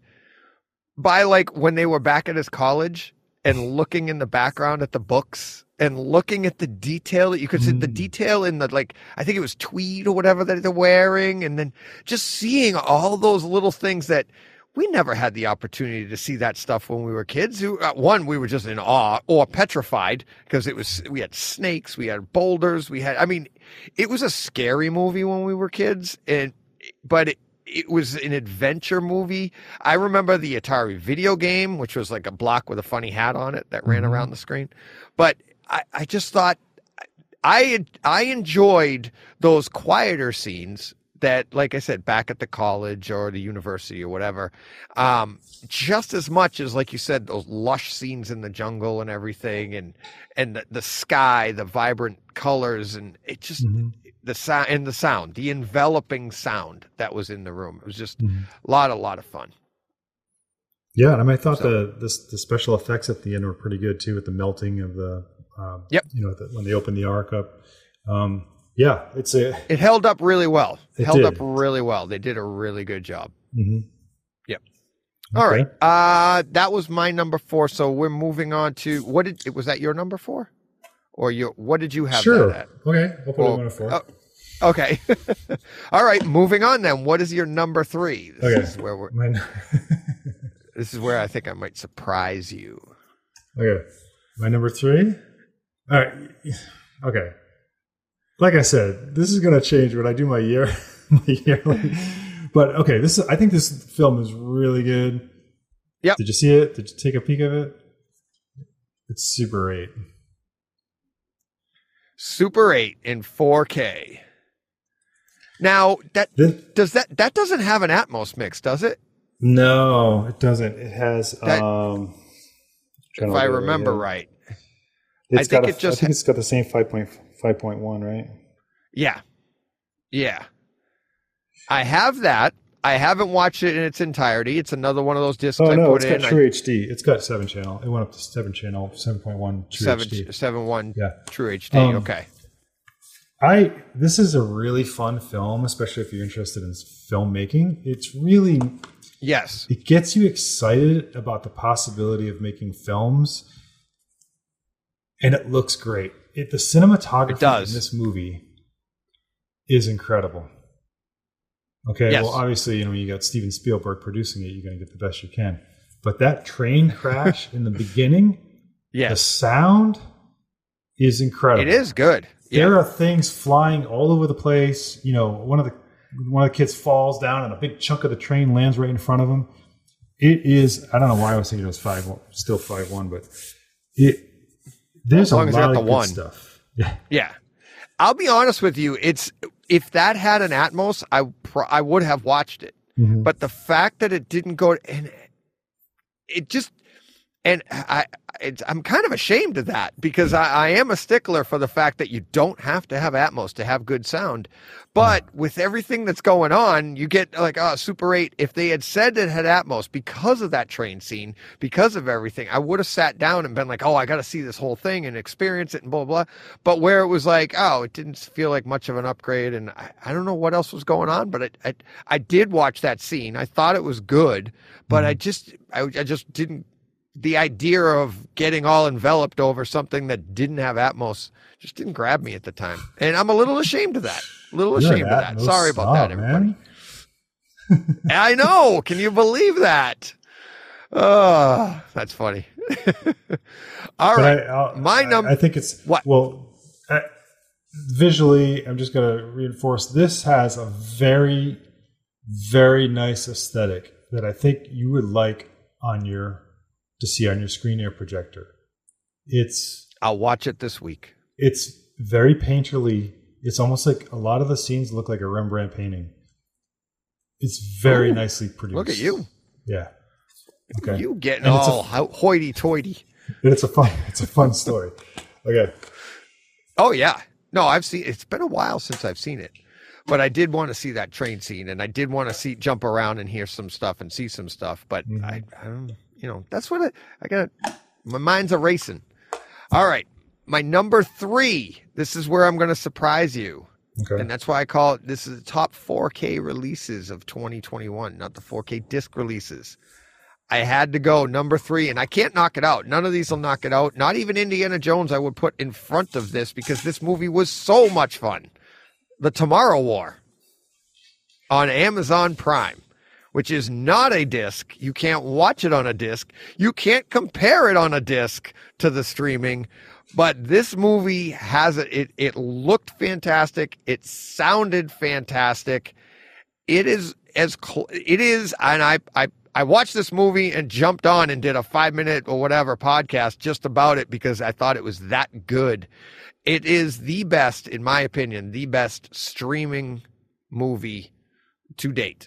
by like when they were back at his college and looking in the background at the books and looking at the detail that you could see the detail in the like I think it was tweed or whatever that they're wearing, and then just seeing all those little things that we never had the opportunity to see that stuff when we were kids. One, we were just in awe or petrified because it was, we had snakes, we had boulders, we had, I mean, it was a scary movie when we were kids, and, but it, it was an adventure movie. I remember the Atari video game, which was like a block with a funny hat on it that ran mm-hmm. around the screen. But I, I just thought I, I enjoyed those quieter scenes that, like I said, back at the college or the university or whatever, um, just as much as, like you said, those lush scenes in the jungle and everything, and and the, the sky, the vibrant colors, and it just mm-hmm. the sound and the sound, the enveloping sound that was in the room. It was just mm-hmm. a lot, a lot of fun. Yeah, and I, mean, I thought so, the this, the special effects at the end were pretty good too, with the melting of the, um, yep, you know, the, when they opened the ark up. Um, Yeah, it's a. It held up really well. It, it held did. up really well. They did a really good job. Mm-hmm. Yep. Okay. All right. Uh, that was my number four. So we're moving on to what did was that your number four, or your what did you have? Sure. That at? Okay. I'll put well, it on a four. Oh, okay. All right. Moving on then. What is your number three? This okay. is where we're. My... This is where I think I might surprise you. Okay. My number three. All right. Okay. Like I said, this is going to change when I do my year, my yearly. But okay, this is, I think this film is really good. Yep. Did you see it? Did you take a peek of it? It's Super eight. Super eight in four K. Now that this, does that that doesn't have an Atmos mix, does it? No, it doesn't. It has. That, um, if I remember right, it's I think got a, it just. I think it's got the same five point five point one, right? Yeah, yeah. I have that. I haven't watched it in its entirety. It's another one of those discs oh, I no, put in. it's got True I, H D. It's got seven channel. It went up to seven channel, seven point one True seven, H D. seven one yeah. True H D. Um, okay. I this is a really fun film, especially if you're interested in filmmaking. It's really yes. It gets you excited about the possibility of making films, and it looks great. It, the cinematography it does. in this movie is incredible. Okay, yes. well, obviously, you know, when you got Steven Spielberg producing it, you're going to get the best you can. But that train crash in the beginning, yes. the sound is incredible. It is good. There yeah. are things flying all over the place. You know, one of the one of the kids falls down, and a big chunk of the train lands right in front of him. It is. I don't know why I was thinking it was five, still five one, but it. There's as long a as lot you're of at the good one. stuff. Yeah, yeah. I'll be honest with you. It's if that had an Atmos, I pr- I would have watched it. Mm-hmm. But the fact that it didn't go, and it just, and I, it's, I'm kind of ashamed of that because I, I am a stickler for the fact that you don't have to have Atmos to have good sound. But mm-hmm. with everything that's going on, you get like, oh, Super eight. If they had said it had Atmos because of that train scene, because of everything, I would have sat down and been like, oh, I got to see this whole thing and experience it and blah, blah, blah. But where it was like, oh, it didn't feel like much of an upgrade. And I, I don't know what else was going on, but I, I, I did watch that scene. I thought it was good, but mm-hmm. I just, I, I just didn't, the idea of getting all enveloped over something that didn't have Atmos just didn't grab me at the time. And I'm a little ashamed of that. A little You're ashamed of that. Sorry about that, everybody. I know. Can you believe that? Oh, that's funny. All but right. I, My number. I think it's what? Well, I, visually, I'm just going to reinforce. This has a very, very nice aesthetic that I think you would like on your to see on your screen air projector. It's. I'll watch it this week. It's very painterly. It's almost like a lot of the scenes look like a Rembrandt painting. It's very Ooh, nicely produced. Look at you. Yeah. Okay. You getting and all a, hoity-toity. And it's a fun, it's a fun story. Okay. Oh yeah. No, I've seen. It's been a while since I've seen it, but I did want to see that train scene, and I did want to see jump around and hear some stuff and see some stuff. But mm-hmm. I, I don't. You know, that's what I, I got. My mind's erasing. All right. My number three. This is where I'm going to surprise you. Okay. And that's why I call it, this is the top four K releases of twenty twenty-one, not the four K disc releases. I had to go number three, and I can't knock it out. None of these will knock it out. Not even Indiana Jones I would put in front of this because this movie was so much fun. The Tomorrow War on Amazon Prime, which is not a disc. You can't watch it on a disc. You can't compare it on a disc to the streaming. But this movie has it. It, it looked fantastic. It sounded fantastic. It is as cl- it is, and I I I watched this movie and jumped on and did a five minute or whatever podcast just about it because I thought it was that good. It is the best, in my opinion, the best streaming movie to date,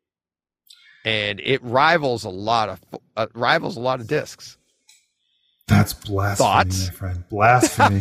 and it rivals a lot of uh, rivals a lot of discs. That's blasphemy, Thoughts? my friend. Blasphemy.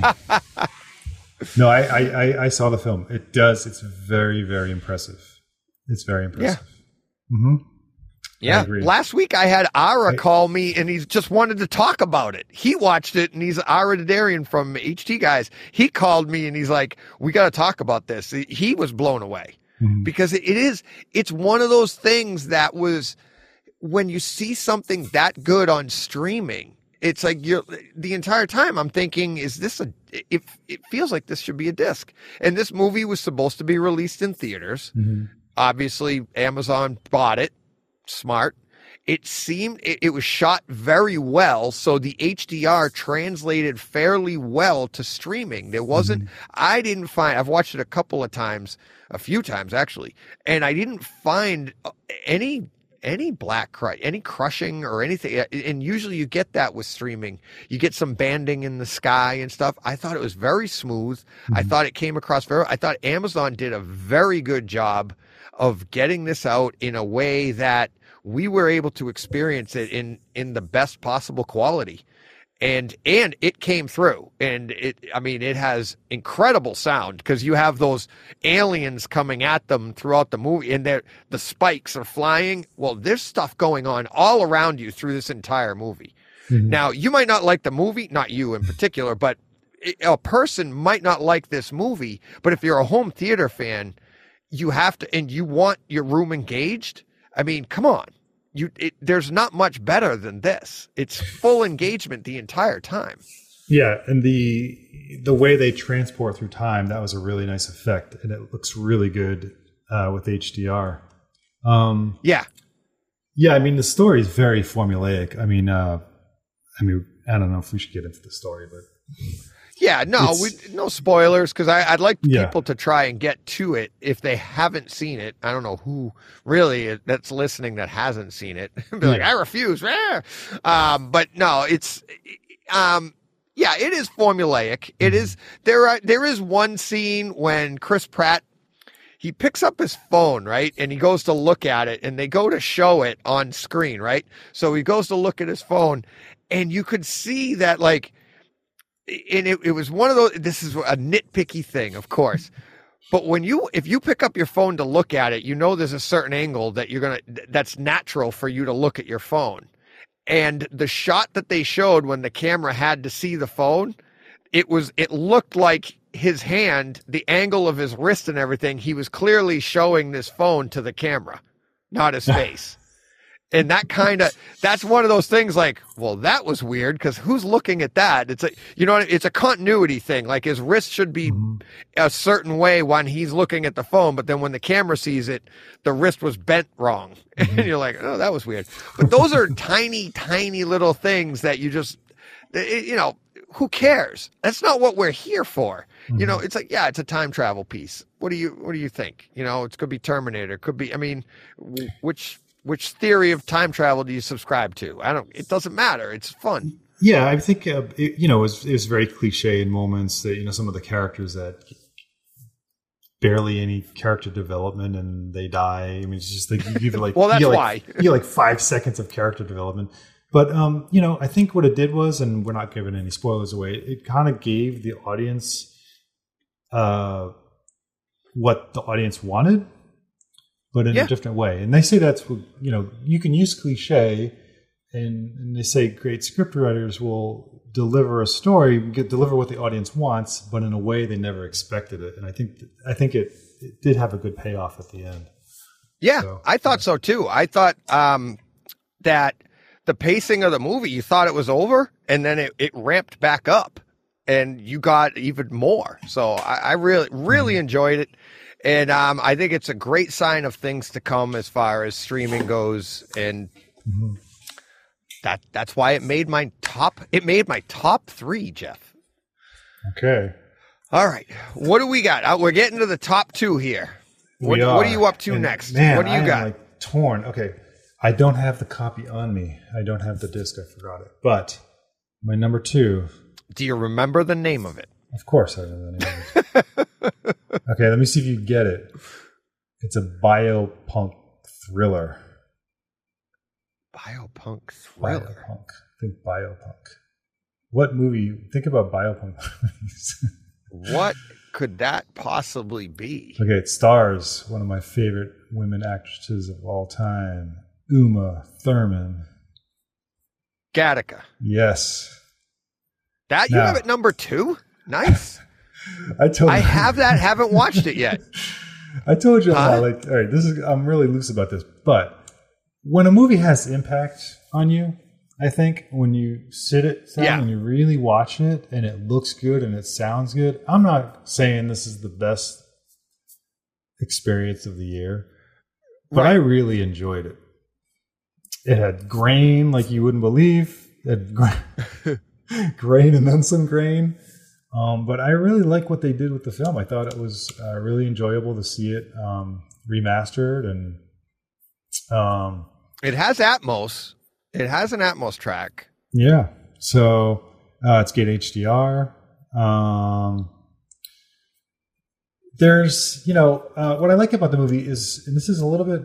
No, I, I, I, I saw the film. It does. It's very, very impressive. It's very impressive. Yeah. Mm-hmm. Yeah. Last week I had Ara I, call me and he just wanted to talk about it. He watched it and he's Ara Dadarian from H T Guys. He called me and he's like, we got to talk about this. He was blown away mm-hmm. because it is, it's one of those things that was when you see something that good on streaming, it's like you're the entire time I'm thinking, is this a, it, it feels like this should be a disc. And this movie was supposed to be released in theaters. Mm-hmm. Obviously Amazon bought it. Smart. It seemed it, it was shot very well. So the H D R translated fairly well to streaming. There wasn't, mm-hmm. I didn't find, I've watched it a couple of times, a few times actually, and I didn't find any any black crush, any crushing or anything. And usually you get that with streaming. You get some banding in the sky and stuff. I thought it was very smooth. Mm-hmm. I thought it came across very, I thought Amazon did a very good job of getting this out in a way that we were able to experience it in, in the best possible quality. And, and it came through, and it, I mean, it has incredible sound because you have those aliens coming at them throughout the movie and they're, the spikes are flying. Well, there's stuff going on all around you through this entire movie. Mm-hmm. Now, you might not like the movie, not you in particular, but a person might not like this movie. But if you're a home theater fan, you have to, and you want your room engaged. I mean, come on. You, it, there's not much better than this. It's full engagement the entire time. Yeah, and the the way they transport through time, that was a really nice effect, and it looks really good uh, with H D R. Um, yeah, yeah. I mean, the story is very formulaic. I mean, uh, I mean, I don't know if we should get into the story, but yeah, no, we, no spoilers because I'd like yeah. people to try and get to it if they haven't seen it. I don't know who really that's listening that hasn't seen it. Be yeah. like, I refuse. Um, but no, it's, um, yeah, it is formulaic. It mm-hmm. is there. Are, there is one scene when Chris Pratt, he picks up his phone, right, and he goes to look at it, and they go to show it on screen, right. So he goes to look at his phone, and you could see that, like. And it, it was one of those, this is a nitpicky thing, of course. But when you, if you pick up your phone to look at it, you know there's a certain angle that you're going to, that's natural for you to look at your phone. And the shot that they showed when the camera had to see the phone, it was, it looked like his hand, the angle of his wrist and everything, he was clearly showing this phone to the camera, not his face. And that kind of, that's one of those things like, well, that was weird because who's looking at that? It's a, you know, it's a continuity thing. Like his wrist should be mm-hmm. a certain way when he's looking at the phone, but then when the camera sees it, the wrist was bent wrong. Mm-hmm. And you're like, oh, that was weird. But those are tiny, tiny little things that you just, you know, who cares? That's not what we're here for. Mm-hmm. You know, it's like, yeah, it's a time travel piece. What do you, what do you think? You know, it could be Terminator, could be, I mean, which, Which theory of time travel do you subscribe to? I don't. It doesn't matter. It's fun. Yeah, I think uh, it, you know it was, it was very cliche in moments that you know some of the characters that barely any character development and they die. I mean, it's just like you give it like well, that's you why like, you get like five seconds of character development. But um, you know, I think what it did was, and we're not giving any spoilers away. It kind of gave the audience uh, what the audience wanted. But in yeah. a different way. And they say that's, you know, you can use cliche and, and they say great script writers will deliver a story, get deliver what the audience wants, but in a way they never expected it. And I think I think it, it did have a good payoff at the end. Yeah, So, I thought so too. I thought um, that the pacing of the movie, you thought it was over, and then it, it ramped back up, and you got even more. So I, I really, really Mm-hmm. enjoyed it. And um, I think it's a great sign of things to come as far as streaming goes. And Mhm. that that's why it made my top. It made my top three, Jeff. Okay. All right. What do we got? Uh, we're getting to the top two here. What, We what are are. you up to And next? Man, what do you I am, got? like, torn. Okay. I don't have the copy on me. I don't have the disc. I forgot it. But my number two, Do you remember the name of it? of course I know the name of it. Okay, let me see if you get it. It's a biopunk thriller. Biopunk thriller. Biopunk. Think biopunk. What movie? Think about biopunk movies. What could that possibly be? Okay, it stars one of my favorite women actresses of all time, Uma Thurman. Gattaca. Yes. That you No. have at number two? Nice. I told I have that, haven't watched it yet. I told you, I'm Huh? not like, all right, this is, I'm really loose about this, but when a movie has impact on you, I think when you sit it down Yeah. and you really watch it and it looks good and it sounds good, I'm not saying this is the best experience of the year, but Right. I really enjoyed it. It had grain like you wouldn't believe. It had gra- grain and then some grain. Um, but I really like what they did with the film. I thought it was uh, really enjoyable to see it um, remastered, and um, It has Atmos. It has an Atmos track. yeah. So uh, it's get H D R. Um, there's, you know, uh, what I like about the movie is, and this is a little bit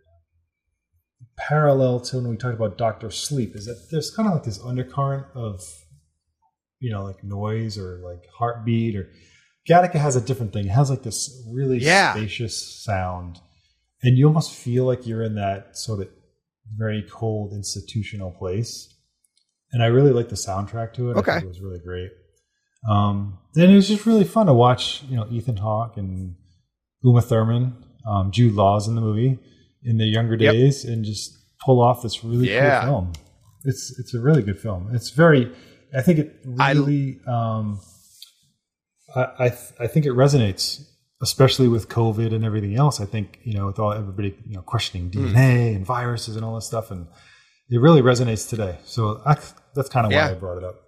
parallel to when we talked about Doctor Sleep, is that there's kind of like this undercurrent of, you know, like noise or like heartbeat. Or Gattaca has a different thing. It has like this really Yeah. spacious sound, and you almost feel like you're in that sort of very cold institutional place. And I really like the soundtrack to it. Okay. I think it was really great. Um, and it was just really fun to watch, you know, Ethan Hawke and Uma Thurman, um, Jude Law's in the movie in their younger Yep. days, and just pull off this really Yeah. cool film. It's it's a really good film. It's very, I think it I- really, um, I I, th- I think it resonates, especially with COVID and everything else. I think, you know, with all everybody, you know, questioning D N A and viruses and all this stuff, and it really resonates today. So I, that's kind of Yeah. why I brought it up.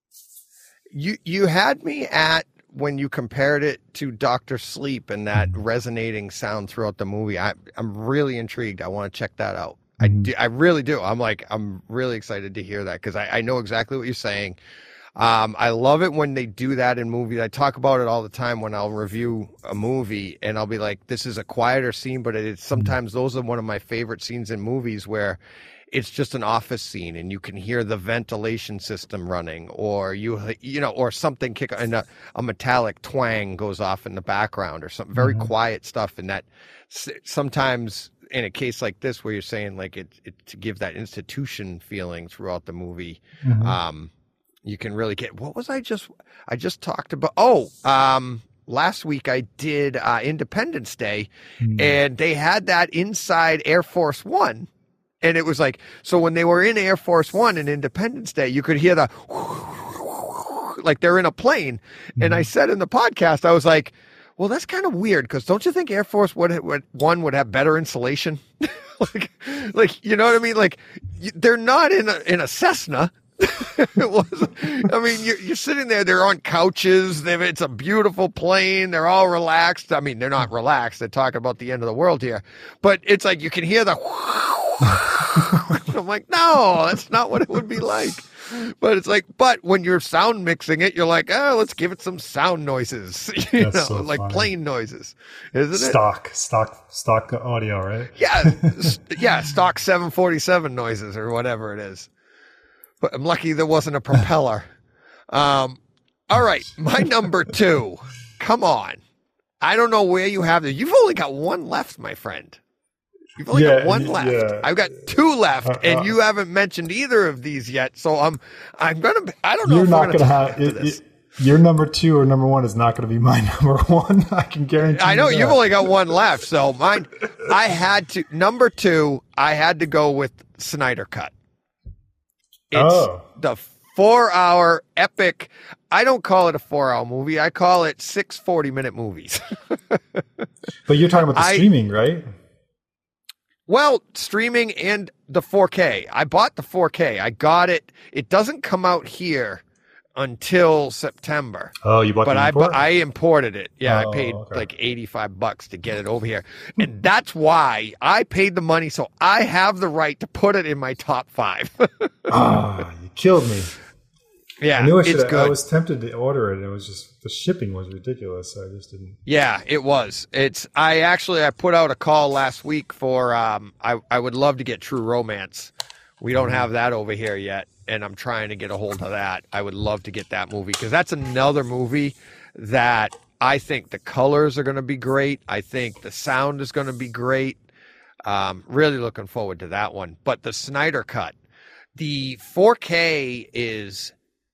You you had me at when you compared it to Doctor Sleep and that Mm-hmm. resonating sound throughout the movie. I I'm really intrigued. I want to check that out. I Mhm. do, I really do. I'm like I'm really excited to hear that because I, I know exactly what you're saying. Um, I love it when they do that in movies. I talk about it all the time when I'll review a movie and I'll be like, this is a quieter scene, but it's sometimes those are one of my favorite scenes in movies where it's just an office scene and you can hear the ventilation system running, or you, you know, or something kick and a, a metallic twang goes off in the background or something very Mhm. quiet stuff. And that s- sometimes in a case like this, where you're saying like it, it to give that institution feeling throughout the movie, Mhm. um, you can really get, what was I just, I just talked about, oh, um, last week I did uh, Independence Day Mhm. and they had that inside Air Force One. And it was like, so when they were in Air Force One in Independence Day, you could hear the, like they're in a plane. And I said in the podcast, I was like, well, that's kind of weird because don't you think Air Force would, would, One would have better insulation? like, like, you know what I mean? Like, you, they're not in a, in a Cessna. It was, I mean, you're, you're sitting there, they're on couches. They've, it's a beautiful plane. They're all relaxed. I mean, they're not relaxed. They're talking about the end of the world here. But it's like you can hear the, I'm like, no, that's not what it would be like. But it's like, but when you're sound mixing it, you're like, oh, let's give it some sound noises, you That's know, so like funny. plane noises, isn't it? Stock, stock, stock audio, right? Yeah, s- yeah, stock seven forty-seven noises or whatever it is. But I'm lucky there wasn't a propeller. Um, all right, my number two. Come on, I don't know where you have it. You've only got one left, my friend. You've only Yeah, got one y- left. yeah. I've got two left, Uh, and uh, you haven't mentioned either of these yet. So I'm, I'm gonna. I don't know You're if not we're going gonna to talk have after it, this. it, your number two or number one is not going to be my number one. I can guarantee. I know you you've that. only got one left, so mine. I had to number two. I had to go with Snyder Cut. It's Oh. the four-hour epic. I don't call it a four-hour movie. I call it six forty-minute movies. But you're talking about the I- streaming, right? Well, streaming and the four K. I bought the four K. I got it. It doesn't come out here until September. Oh, you bought But the I, import? bu- I imported it. Yeah, Oh, I paid okay. like eighty-five bucks to get it over here. And that's why I paid the money, so I have the right to put it in my top five. Ah, you killed me. Yeah, I knew I it's should. I good. was tempted to order it, and it was just the shipping was ridiculous. So I just didn't. Yeah, it was. It's I actually I put out a call last week for um I, I would love to get True Romance. We don't have that over here yet, and I'm trying to get a hold of that. I would love to get that movie because that's another movie that I think the colors are going to be great. I think the sound is going to be great. Um, really looking forward to that one. But the Snyder Cut, the four K is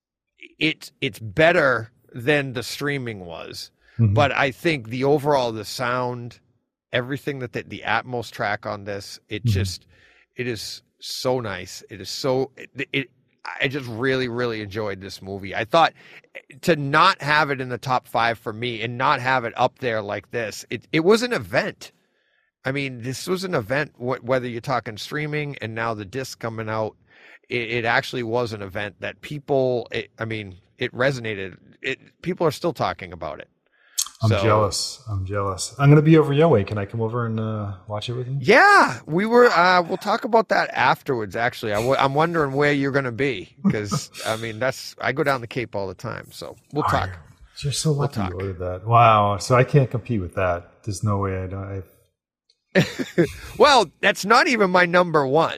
it's it's better than the streaming was. Mhm. But I think the overall, the sound, everything that the, the Atmos track on this, it Mhm. just, it is so nice. It is so, it, it, I just really, really enjoyed this movie. I thought to not have it in the top five for me and not have it up there like this, it, it was an event. I mean, this was an event, wh- whether you're talking streaming and now the disc coming out, it, it actually was an event that people, it, I mean, it resonated. It, people are still talking about it. I'm So- jealous. I'm jealous. I'm going to be over your way. Can I come over and uh, watch it with you? Yeah, we were. Uh, we'll talk about that afterwards. Actually, I w- I'm wondering where you're going to be because I mean that's I go down the Cape all the time, so we'll talk. Are- You're so lucky talk. you ordered that. Wow. So I can't compete with that. There's no way I don't. I, Well, that's not even my number one.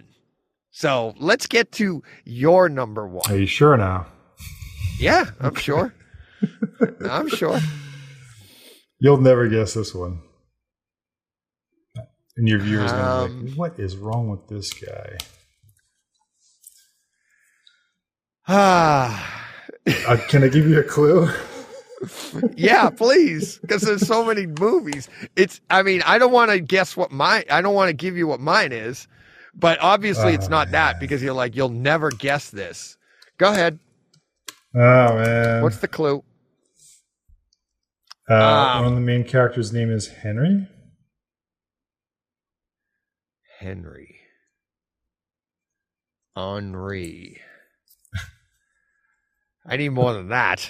So let's get to your number are one. you sure now? Yeah, I'm sure. I'm sure. You'll never guess this one. And your viewers going to be Um, like, what is wrong with this guy? Ah, Uh, can I give you a clue? yeah, please, because there's so many movies. It's. I mean, I don't want to guess what mine. I don't want to give you what mine is, but obviously it's Oh, not that man. because you're like you'll never guess this. Go ahead. Oh, man. What's the clue? uh, um, one of the main characters' name is Henry? Henry. Henri. I need more than that.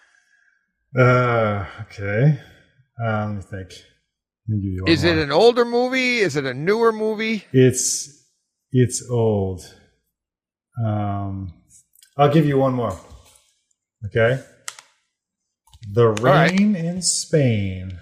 Uh, okay. Uh, let me think. Let me give you one Is it more. an older movie? Is it a newer movie? It's it's old. Um, I'll give you one more. Okay. The right. Rain in Spain.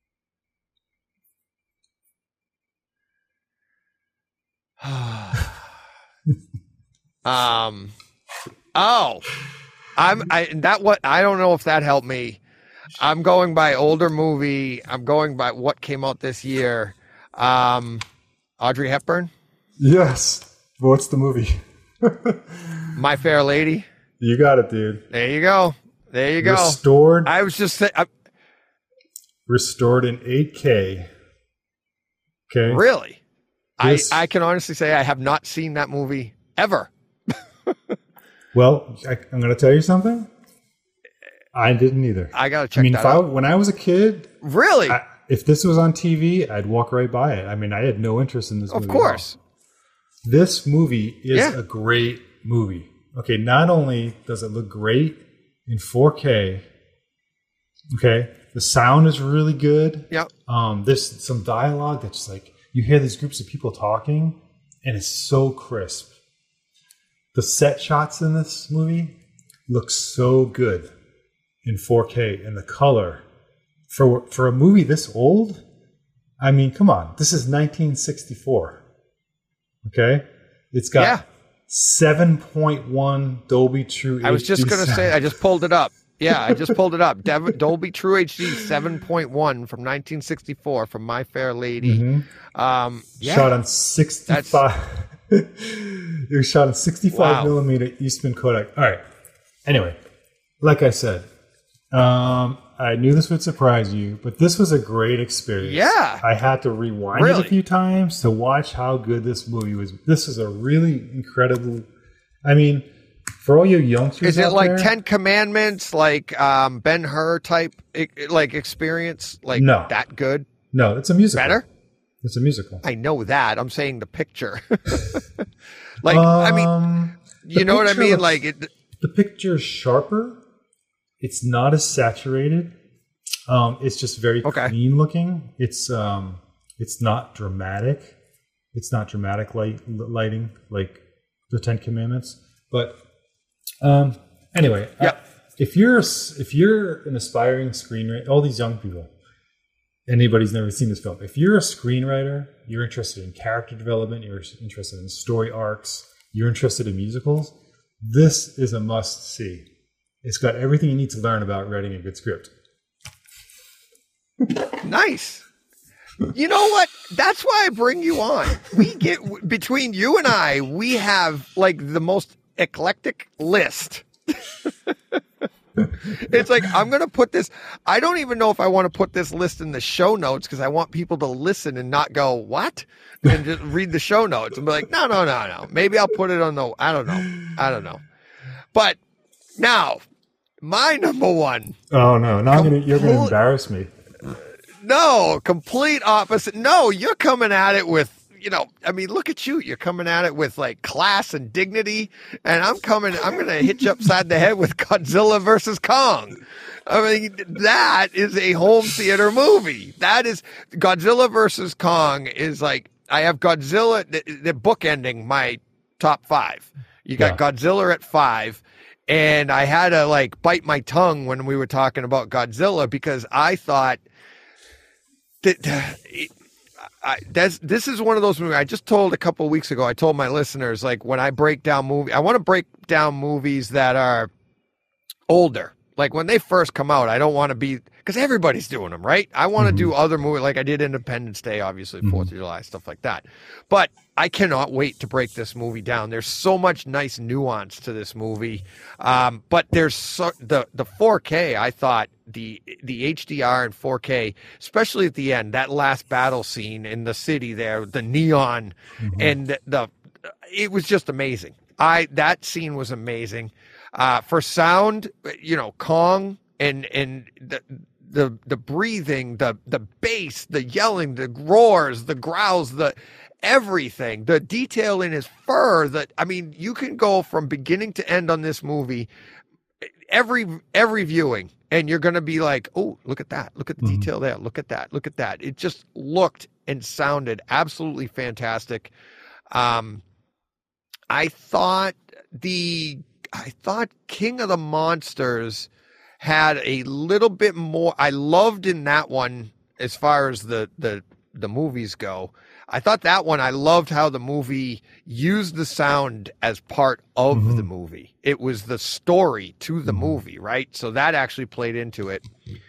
um. Oh, I'm. I that what I don't know if that helped me. I'm going by older movie. I'm going by what came out this year. Um, Audrey Hepburn, Yes. What's the movie? My Fair Lady. You got it, dude. There you go. There you go. Restored. I was just saying. restored in eight K. Okay. Really, This- I I can honestly say I have not seen that movie ever. Well, I, I'm going to tell you something. I didn't either. I gotta I check mean, that if I, out. when I was a kid, Really? I, if this was on T V, I'd walk right by it. I mean, I had no interest in this Of movie. at all. course. This movie is Yeah. a great movie. Okay, not only does it look great in four K, okay, the sound is really good. Yep. Um, there's some dialogue that's like, you hear these groups of people talking, and it's so crisp. The set shots in this movie look so good in four K, and the color for for a movie this old. I mean, come on, this is nineteen sixty-four. Okay, it's got Yeah. seven point one Dolby True. I was just H D gonna sound. say. I just pulled it up. Yeah, I just pulled it up. Dev- Dolby True H D seven point one from nineteen sixty-four from My Fair Lady. Mm-hmm. Um, yeah, shot on sixty-five. It was shot on sixty-five Wow. millimeter Eastman Kodak. All right. Anyway, like I said, um, I knew this would surprise you, but this was a great experience. Yeah. I had to rewind Really? it a few times to watch how good this movie was. This is a really incredible. I mean, for all you youngsters, Is it out like there, Ten Commandments, like um, Ben Hur type, i- like experience, like No. that good? No, it's a musical. Better? It's a musical. I know that. I'm saying the picture. like, I mean, Um, you the know what I picture mean? looks- Like, it, the picture is sharper. It's not as saturated. Um, it's just very Okay. clean looking. It's um, it's not dramatic. It's not dramatic light lighting like the Ten Commandments. But um, anyway, Yep. I- if you're if you're an aspiring screenwriter, all these young people, anybody's never seen this film. If you're a screenwriter, you're interested in character development, you're interested in story arcs, you're interested in musicals, this is a must see. It's got everything you need to learn about writing a good script. nice. You know what? That's why I bring you on. We get, between you and I, we have like the most eclectic list. It's like, I'm going to put this, I don't even know if I want to put this list in the show notes because I want people to listen and not go, what? And just read the show notes and be like, no, no, no, no. Maybe I'll put it on the, I don't know. I don't know. But now, my number one. Oh no! Now I'm gonna, you're going to Compl- embarrass me. No, complete opposite. No, you're coming at it with, you know, I mean, look at you. You're coming at it with like class and dignity. And I'm coming, I'm going to hit you upside the head with Godzilla versus Kong. I mean, that is a home theater movie. That is Godzilla versus Kong is like, I have Godzilla, the, the bookending my top five. You got Yeah. Godzilla at five. And I had to like bite my tongue when we were talking about Godzilla because I thought, that I, that's, this is one of those movies I just told a couple of weeks ago. I told my listeners, like when I break down movie, I want to break down movies that are older. Like when they first come out, I don't want to be, because everybody's doing them, right? I want to Mm-hmm. do other movies, like I did Independence Day, obviously, fourth of July, stuff like that. But I cannot wait to break this movie down. There's so much nice nuance to this movie. Um, but there's so, the, the four K, I thought the, the H D R and four K, especially at the end, that last battle scene in the city there, the neon Mm-hmm. and the, the, it was just amazing. I, that scene was amazing. Uh, for sound, you know, Kong and, and the, the, the breathing, the, the bass, the yelling, the roars, the growls, the everything, the detail in his fur that, I mean, you can go from beginning to end on this movie, every, every viewing, and you're going to be like, oh, look at that. Look at the Mhm. detail there. Look at that. Look at that. It just looked and sounded absolutely fantastic. Um, I thought the, I thought King of the Monsters had a little bit more. I loved in that one as far as the the the movies go. I thought that one, I loved how the movie used the sound as part of Mhm. the movie. It was the story to the movie, right? So that actually played into it.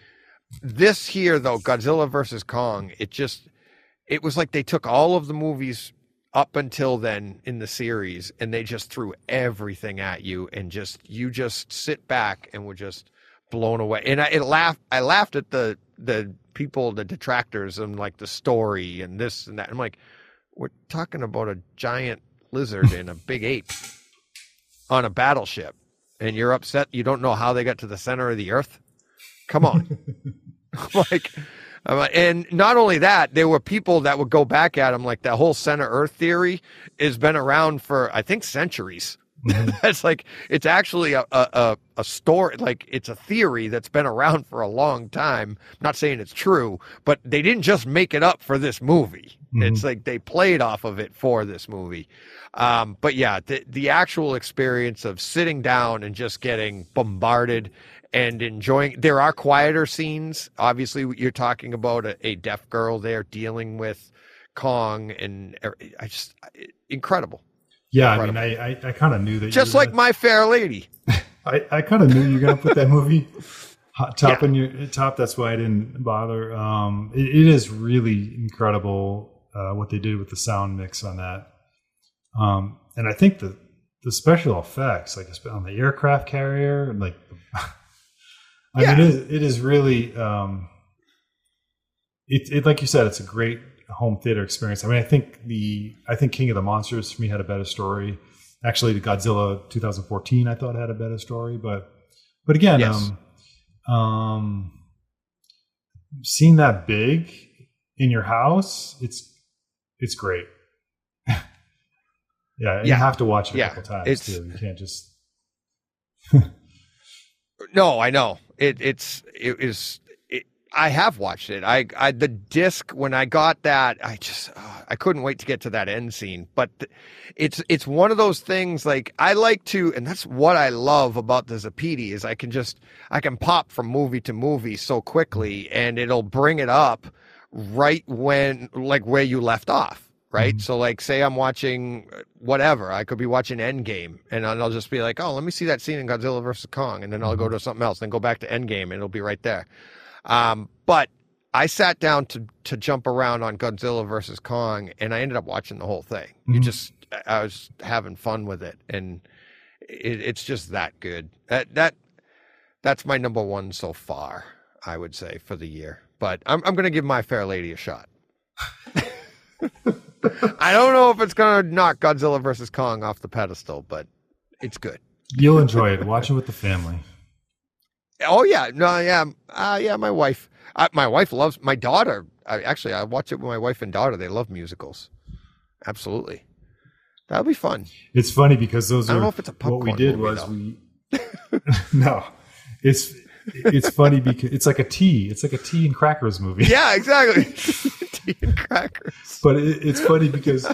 This here, though, Godzilla versus Kong, it just, it was like they took all of the movies up until then in the series and they just threw everything at you and just, you just sit back and were just blown away. And I, it laughed, I laughed at the, the people, the detractors and like the story and this and that. I'm like, we're talking about a giant lizard and a big ape on a battleship and you're upset. You don't know how they got to the center of the earth. Come on. like, I'm like, and not only that, there were people that would go back at him like that whole center earth theory has been around for, I think, centuries. Mm-hmm. That's like, it's actually a, a, a, a story, like it's a theory that's been around for a long time. I'm not saying it's true, but they didn't just make it up for this movie. Mhm. It's like they played off of it for this movie. Um, but yeah, the, the actual experience of sitting down and just getting bombarded and enjoying, there are quieter scenes. Obviously, you're talking about a, a deaf girl there dealing with Kong, and I just, incredible. Yeah, Incredible. I mean, I I, I kind of knew that. Just you were like My Fair Lady. I, I kind of knew you were going to put that movie hot top yeah. in your top. That's why I didn't bother. Um, it, it is really incredible uh, what they did with the sound mix on that. Um, and I think the, the special effects, like on the aircraft carrier, like, I yeah. mean, it is, it is really, um, it, it, like you said, it's a great home theater experience. I mean, I think the, I think King of the Monsters for me had a better story. Actually, the Godzilla twenty fourteen, I thought had a better story, but, but again, yes. um, um, seeing that big in your house, it's, it's great. yeah, yeah, you have to watch it a yeah. couple times it's, too. You can't just. No, I know it. It's it is. It, I have watched it. I, I the disc when I got that, I just uh, I couldn't wait to get to that end scene. But th- it's it's one of those things. Like I like to, and that's what I love about the Zapedi is I can just I can pop from movie to movie so quickly, and it'll bring it up right when like where you left off. Right. Mm-hmm. So like, say I'm watching whatever, I could be watching Endgame and I'll just be like, oh, let me see that scene in Godzilla versus Kong. And then I'll go to something else, then go back to Endgame and it'll be right there. Um, but I sat down to, to jump around on Godzilla versus Kong and I ended up watching the whole thing. Mm-hmm. You just, I was having fun with it. And it, it's just that good. That, that, that's my number one so far, I would say, for the year. But I'm, I'm going to give My Fair Lady a shot. I don't know if it's going to knock Godzilla versus Kong off the pedestal, but it's good. You'll enjoy it. Watch it with the family. Oh, yeah. No, yeah. Uh, yeah, my wife. Uh, my wife loves, my daughter. I, actually, I watch it with my wife and daughter. They love musicals. Absolutely. That'll be fun. It's funny because those I don't are, know if it's a popcorn what we did movie, was we, no, it's, it's funny because it's like a tea. It's like a tea and crackers movie. Yeah, exactly. Tea and crackers. But it, it's funny because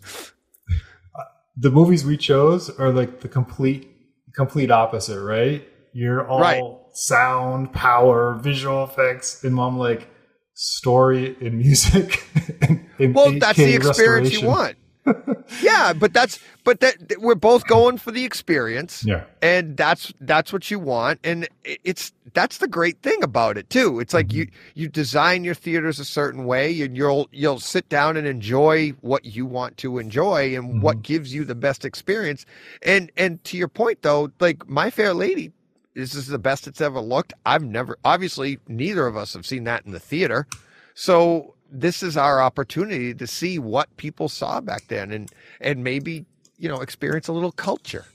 the movies we chose are like the complete, complete opposite, right? You're all right. Sound, power, visual effects, and Mom like story and music. and, and well, that's the experience you want. Yeah, but that's but that we're both going for the experience. Yeah, and that's that's what you want, and it's that's the great thing about it too. It's like mm-hmm. you you design your theaters a certain way, and you'll you'll sit down and enjoy what you want to enjoy and mm-hmm. what gives you the best experience. And and to your point though, like My Fair Lady, this is the best it's ever looked. I've never obviously neither of us have seen that in the theater, so. This is our opportunity to see what people saw back then and, and maybe, you know, experience a little culture.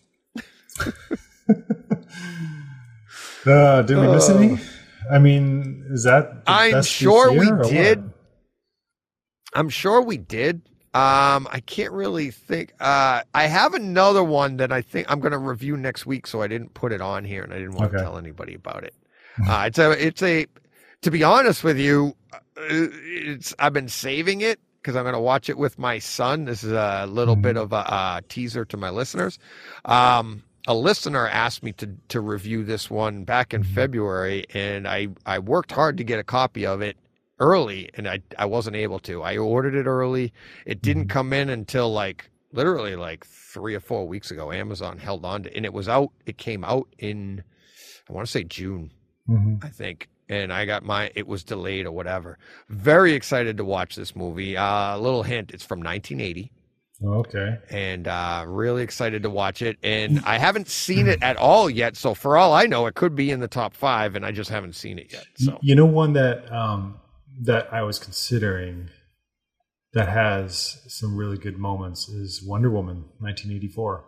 uh, did we uh, miss any? I mean, is that the I'm best sure we year, did. What? I'm sure we did. Um, I can't really think. Uh, I have another one that I think I'm going to review next week, so I didn't put it on here and I didn't want okay. to tell anybody about it. Uh, it's a, it's a, to be honest with you, it's I've been saving it because I'm going to watch it with my son. This is a little mm-hmm. bit of a, a teaser to my listeners. Um, a listener asked me to to review this one back in February, and I, I worked hard to get a copy of it early, and I, I wasn't able to. I ordered it early. It didn't come in until like literally like three or four weeks ago. Amazon held on to, and it was out. It came out in, I want to say June, mm-hmm. I think. And I got my, it was delayed or whatever. Very excited to watch this movie. A uh, little hint, it's from nineteen eighty. Okay. And uh, really excited to watch it. And I haven't seen it at all yet. So for all I know, it could be in the top five, and I just haven't seen it yet. So you know, one that um, that I was considering that has some really good moments is Wonder Woman, nineteen eighty-four.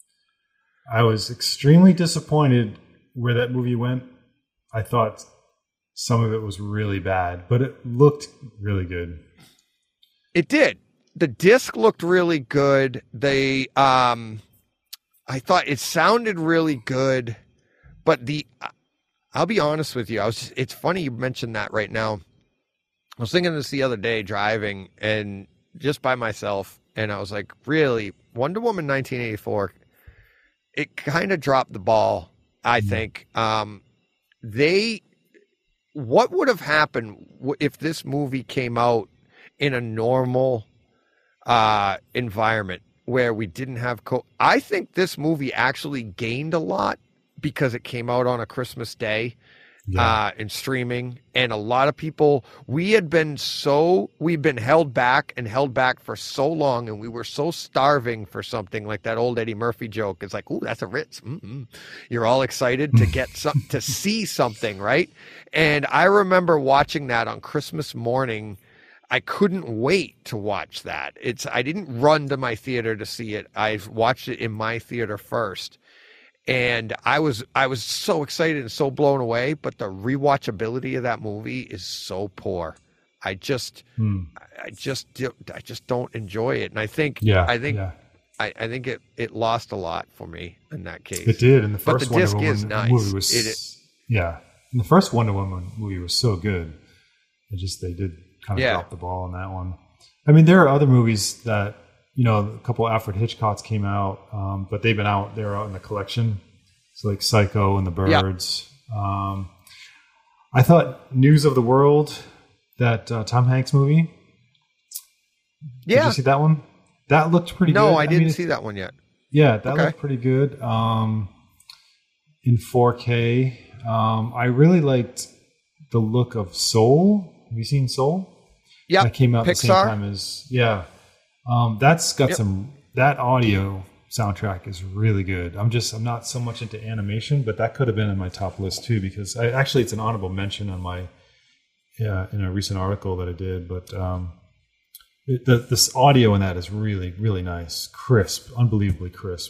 I was extremely disappointed where that movie went. I thought some of it was really bad, but it looked really good. It did. The disc looked really good. They, um, I thought it sounded really good, but the, I'll be honest with you. I was, it's funny you mentioned that right now. I was thinking this the other day driving and just by myself. And I was like, really, Wonder Woman nineteen eighty-four, it kind of dropped the ball, I think. Um, they, what would have happened if this movie came out in a normal uh, environment where we didn't have co- I think this movie actually gained a lot because it came out on a Christmas day. Yeah. Uh, and streaming, and a lot of people, we had been so, we've been held back and held back for so long, and we were so starving for something like that old Eddie Murphy joke. It's like, ooh, that's a Ritz. Mm-mm. You're all excited to get some, to see something, right? And I remember watching that on Christmas morning. I couldn't wait to watch that. It's, I didn't run to my theater to see it. I watched it in my theater first. And I was I was so excited and so blown away, but the rewatchability of that movie is so poor. I just hmm. I just I just don't enjoy it, and I think yeah, I think yeah. I, I think it, it lost a lot for me in that case. It did, and the but first the Wonder disc Woman is nice. movie was it, it, yeah, and the first Wonder Woman movie was so good. It just they did kind of yeah. drop the ball on that one. I mean, there are other movies that. You know, a couple of Alfred Hitchcocks came out, um, but they've been out. They're out in the collection. So like Psycho and the Birds. Yep. Um, I thought News of the World, that uh, Tom Hanks movie. Yeah. Did you see that one? That looked pretty no, good. No, I, I didn't mean, see that one yet. Yeah, that okay. looked pretty good. Um, in four K. Um, I really liked the look of Soul. Have you seen Soul? Yeah. That came out Pixar? at the same time as, yeah. Um, that's got yep. some, that audio soundtrack is really good. I'm just, I'm not so much into animation, but that could have been in my top list too, because I, actually it's an honorable mention on my, yeah, in a recent article that I did, but, um, it, the, this audio in that is really, really nice, crisp, unbelievably crisp.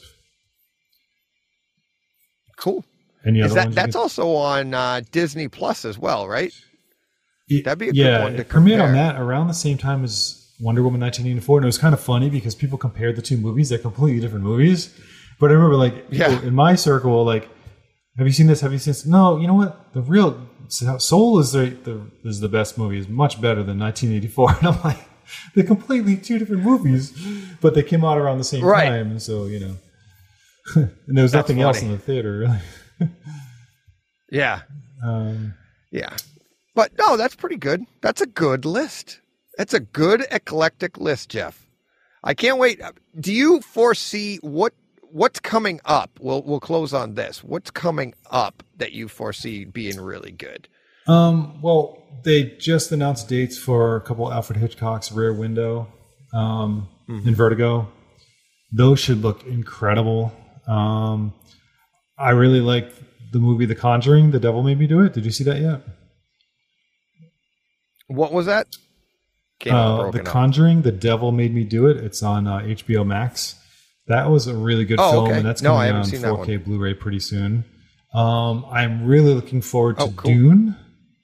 Cool. Any is other that, ones that's can... also on uh, Disney Plus as well, right? It, That'd be a yeah, good one to it premiered compare. on that around the same time as Wonder Woman nineteen eighty-four, and it was kind of funny because people compared the two movies. They're completely different movies. But I remember, like, yeah. in my circle, like, have you seen this? Have you seen this? No, you know what? The real Soul is the, the is the best movie. It's much better than nineteen eighty-four. And I'm like, they're completely two different movies, but they came out around the same right. time. And so, you know, and there was That's nothing funny. else in the theater, really. yeah. Um, yeah. But no, that's pretty good. That's a good list. That's a good eclectic list, Jeff. I can't wait. Do you foresee what what's coming up? We'll we'll close on this. What's coming up that you foresee being really good? Um, well, they just announced dates for a couple Alfred Hitchcock's Rear Window um, mm-hmm. and Vertigo. Those should look incredible. Um, I really like the movie The Conjuring, The Devil Made Me Do It. Did you see that yet? What was that? Uh, the Conjuring, The Devil Made Me Do It. It's on uh, H B O Max. That was a really good oh, film, okay. and that's no, coming I haven't out seen on four K Blu-ray pretty soon. Um, I'm really looking forward to oh, cool. Dune.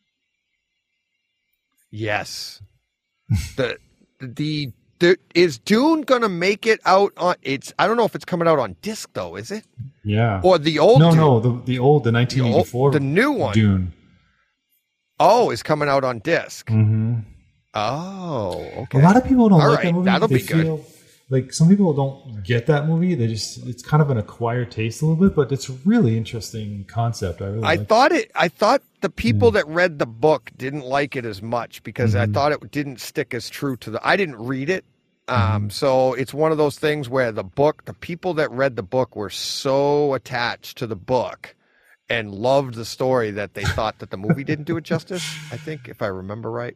Yes. the, the the is Dune going to make it out on? It's I don't know if it's coming out on disc though. Is it? Yeah. Or the old? No, Dune? no, the the old, the nineteen eighty-four, the, old, the new one. Dune. Oh, is coming out on disc. Mm-hmm. Oh, okay. A lot of people don't All like right, that movie. that'll they be good. feel like some people don't get that movie. They just it's kind of an acquired taste a little bit, but it's a really interesting concept. I really I like thought it. I thought the people Mm. that read the book didn't like it as much because Mhm. I thought it didn't stick as true to the. I didn't read it, um, Mhm. so it's one of those things where the book, the people that read the book were so attached to the book and loved the story that they thought that the movie didn't do it justice. I think, if I remember right,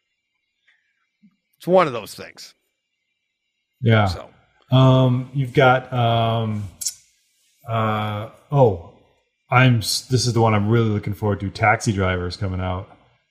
it's one of those things. Yeah. So Um, you've got um, uh, oh, I'm. This is the one I'm really looking forward to. Taxi Driver is coming out.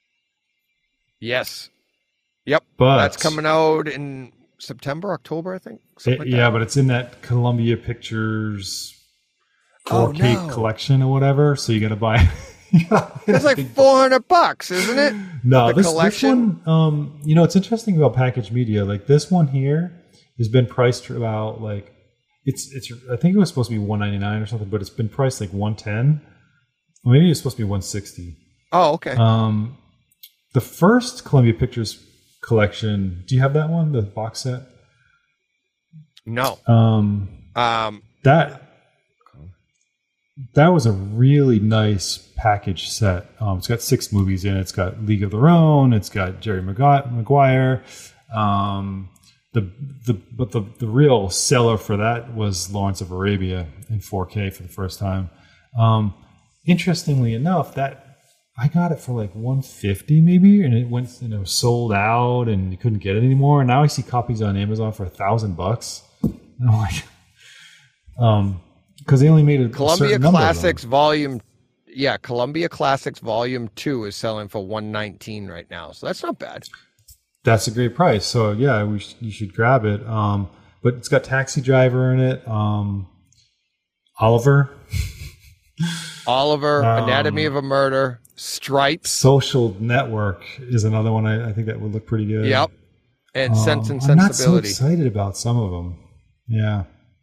yes, yep, But that's coming out in September, October, I think. Something It- like yeah, that. but it's in that Columbia Pictures Oh, four K no. collection or whatever. So you got to buy. It's like four hundred bucks, isn't it? No, The this, this collection? one. Um, you know, it's interesting about packaged media. Like this one here has been priced about like it's it's. I think it was supposed to be one ninety nine or something, but it's been priced like one ten. Or maybe it's supposed to be one sixty. Oh, okay. Um, the first Columbia Pictures collection. Do you have that one? The box set. no. Um, Um, that that was a really nice package set. Um, it's got six movies in it. It's got League of Their Own. It's got Jerry Mag- Maguire. Um, the the but the the real seller for that was Lawrence of Arabia in four K for the first time. Um, interestingly enough, that I got it for like one hundred fifty maybe, and it went and it was sold out, and you couldn't get it anymore. And now I see copies on Amazon for a thousand bucks. And I'm like, um, because they only made a Columbia certain number of them. Classics Volume, yeah, Columbia Classics Volume Two is selling for one nineteen right now, so that's not bad. That's a great price. So yeah, we sh- you should grab it. Um, but it's got Taxi Driver in it. Um, Oliver. Oliver, Um, Anatomy of a Murder, Stripes. Social Network is another one I, I think that would look pretty good. Yep. And Um, Sense and I'm not so Sensibility. excited about some of them. Yeah.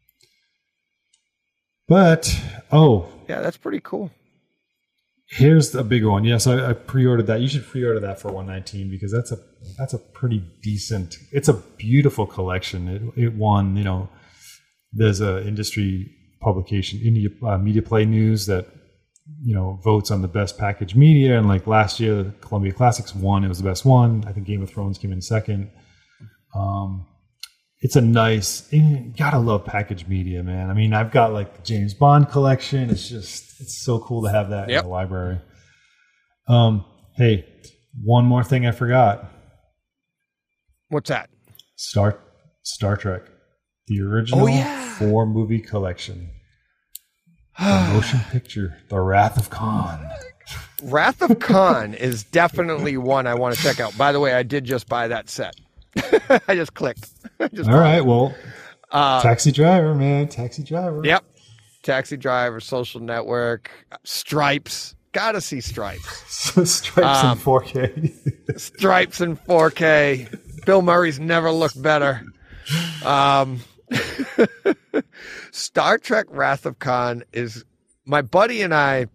But, oh, Yeah, that's pretty cool. here's a bigger one. Yes, I, I pre-ordered that. You should pre-order that for one nineteen because that's a that's a pretty decent. It's a beautiful collection. It it won. You know, there's a industry publication, India uh, Media Play News, that you know votes on the best packaged media. And like last year, the Columbia Classics won. It was the best one. I think Game of Thrones came in second. Um, it's a nice. You gotta love packaged media, man. I mean, I've got like the James Bond collection. It's just it's so cool to have that Yep. in the library. Um, hey, one more thing I forgot: What's that? Star Star Trek, the original Oh, yeah. four movie collection, the motion picture, The Wrath of Khan. Wrath of Khan is definitely one I want to check out. By the way, I did just buy that set. I just clicked. I just All bought right, it. well, Uh, Taxi Driver, man, Taxi Driver. Yep. Taxi Driver, Social Network, Stripes. Gotta see Stripes. Stripes Um, in four K. Stripes in four K. Bill Murray's never looked better. Um, Star Trek Wrath of Khan is my buddy and I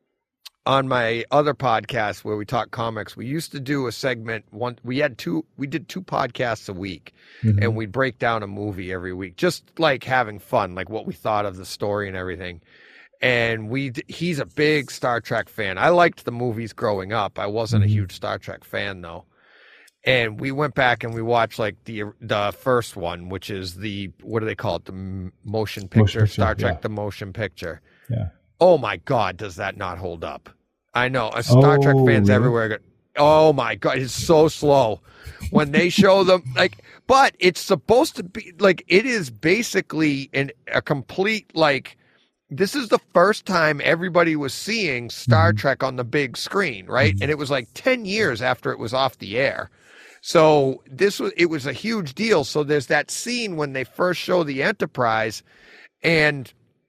on my other podcast where we talk comics. We used to do a segment one. We had two, we did two podcasts a week Mhm. and we'd break down a movie every week, just like having fun, like what we thought of the story and everything. And we, he's a big Star Trek fan. I liked the movies growing up. I wasn't a Mhm. huge Star Trek fan though. And we went back and we watched like the the first one, which is the, what do they call it? The m- motion picture, picture, Star Trek, yeah. the motion picture. Yeah. Oh my God, does that not hold up? I know. uh, Star Trek Oh, fans really? everywhere go, oh my God, it's so slow. When they show them, like, but it's supposed to be, like, it is basically an, a complete, like, this is the first time everybody was seeing Star Mhm. Trek on the big screen, right? Mhm. And it was like ten years after it was off the air. So this was, it was a huge deal. So there's that scene when they first show the Enterprise, and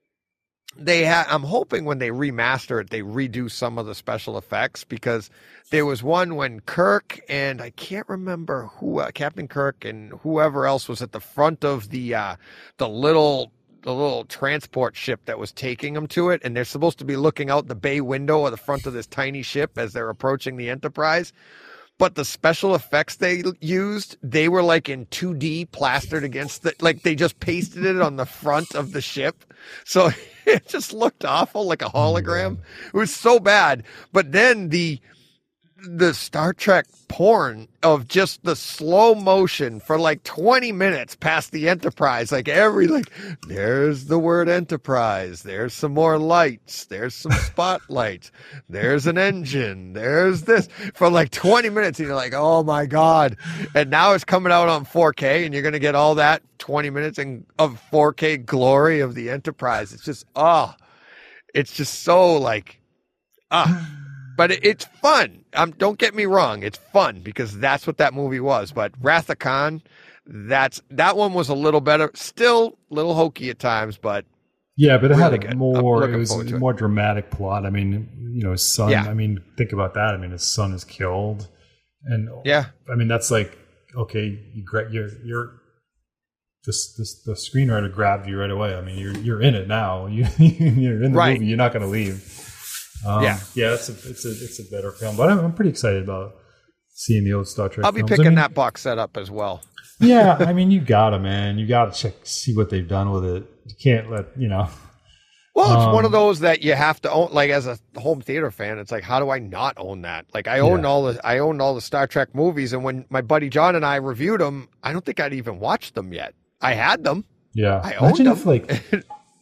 they ha- I'm hoping when they remaster it, they redo some of the special effects, because there was one when Kirk and I can't remember who, uh, Captain Kirk and whoever else was at the front of the, uh, the little, the little transport ship that was taking them to it. And they're supposed to be looking out the bay window of the front of this tiny ship as they're approaching the Enterprise. But the special effects they used, they were like in two D plastered against the, like they just pasted it on the front of the ship. So it just looked awful, like a hologram. It was so bad. But then the, the Star Trek porn of just the slow motion for like twenty minutes past the Enterprise, like every, like, there's the word Enterprise, there's some more lights, there's some spotlights, there's an engine, there's this, for like twenty minutes, and you're like, oh my God. And now it's coming out on four K, and you're going to get all that twenty minutes in, of four K glory of the Enterprise. It's just, oh, it's just so like, ah. But it, it's fun. Um, don't get me wrong. It's fun because that's what that movie was. But Wrath of Khan, that's, that one was a little better. Still a little hokey at times, but Yeah, but it Really had a good. I'm more, looking it was forward a to it. more dramatic plot. I mean, you know, his son, Yeah. I mean, think about that. I mean, his son is killed. And yeah, I mean, that's like, okay, you gra- you're, you're, this, this, the screenwriter grabbed you right away. I mean, you're, you're in it now. You, you're in the Right. movie. You're not going to leave. Um, Yeah. Yeah, it's a, it's a, it's a better film, but I'm, I'm pretty excited about seeing the old Star Trek I'll be films. I picking mean, that box set up as well. yeah, I mean, you gotta, man. You gotta check, see what they've done with it. You can't let, you know. Well, it's one Um, of those that you have to own. Like as a home theater fan, it's like, how do I not own that? Like I own Yeah. all the, I own all the Star Trek movies, and when my buddy John and I reviewed them, I don't think I'd even watched them yet. I had them. Yeah. I owned Imagine them. if, like,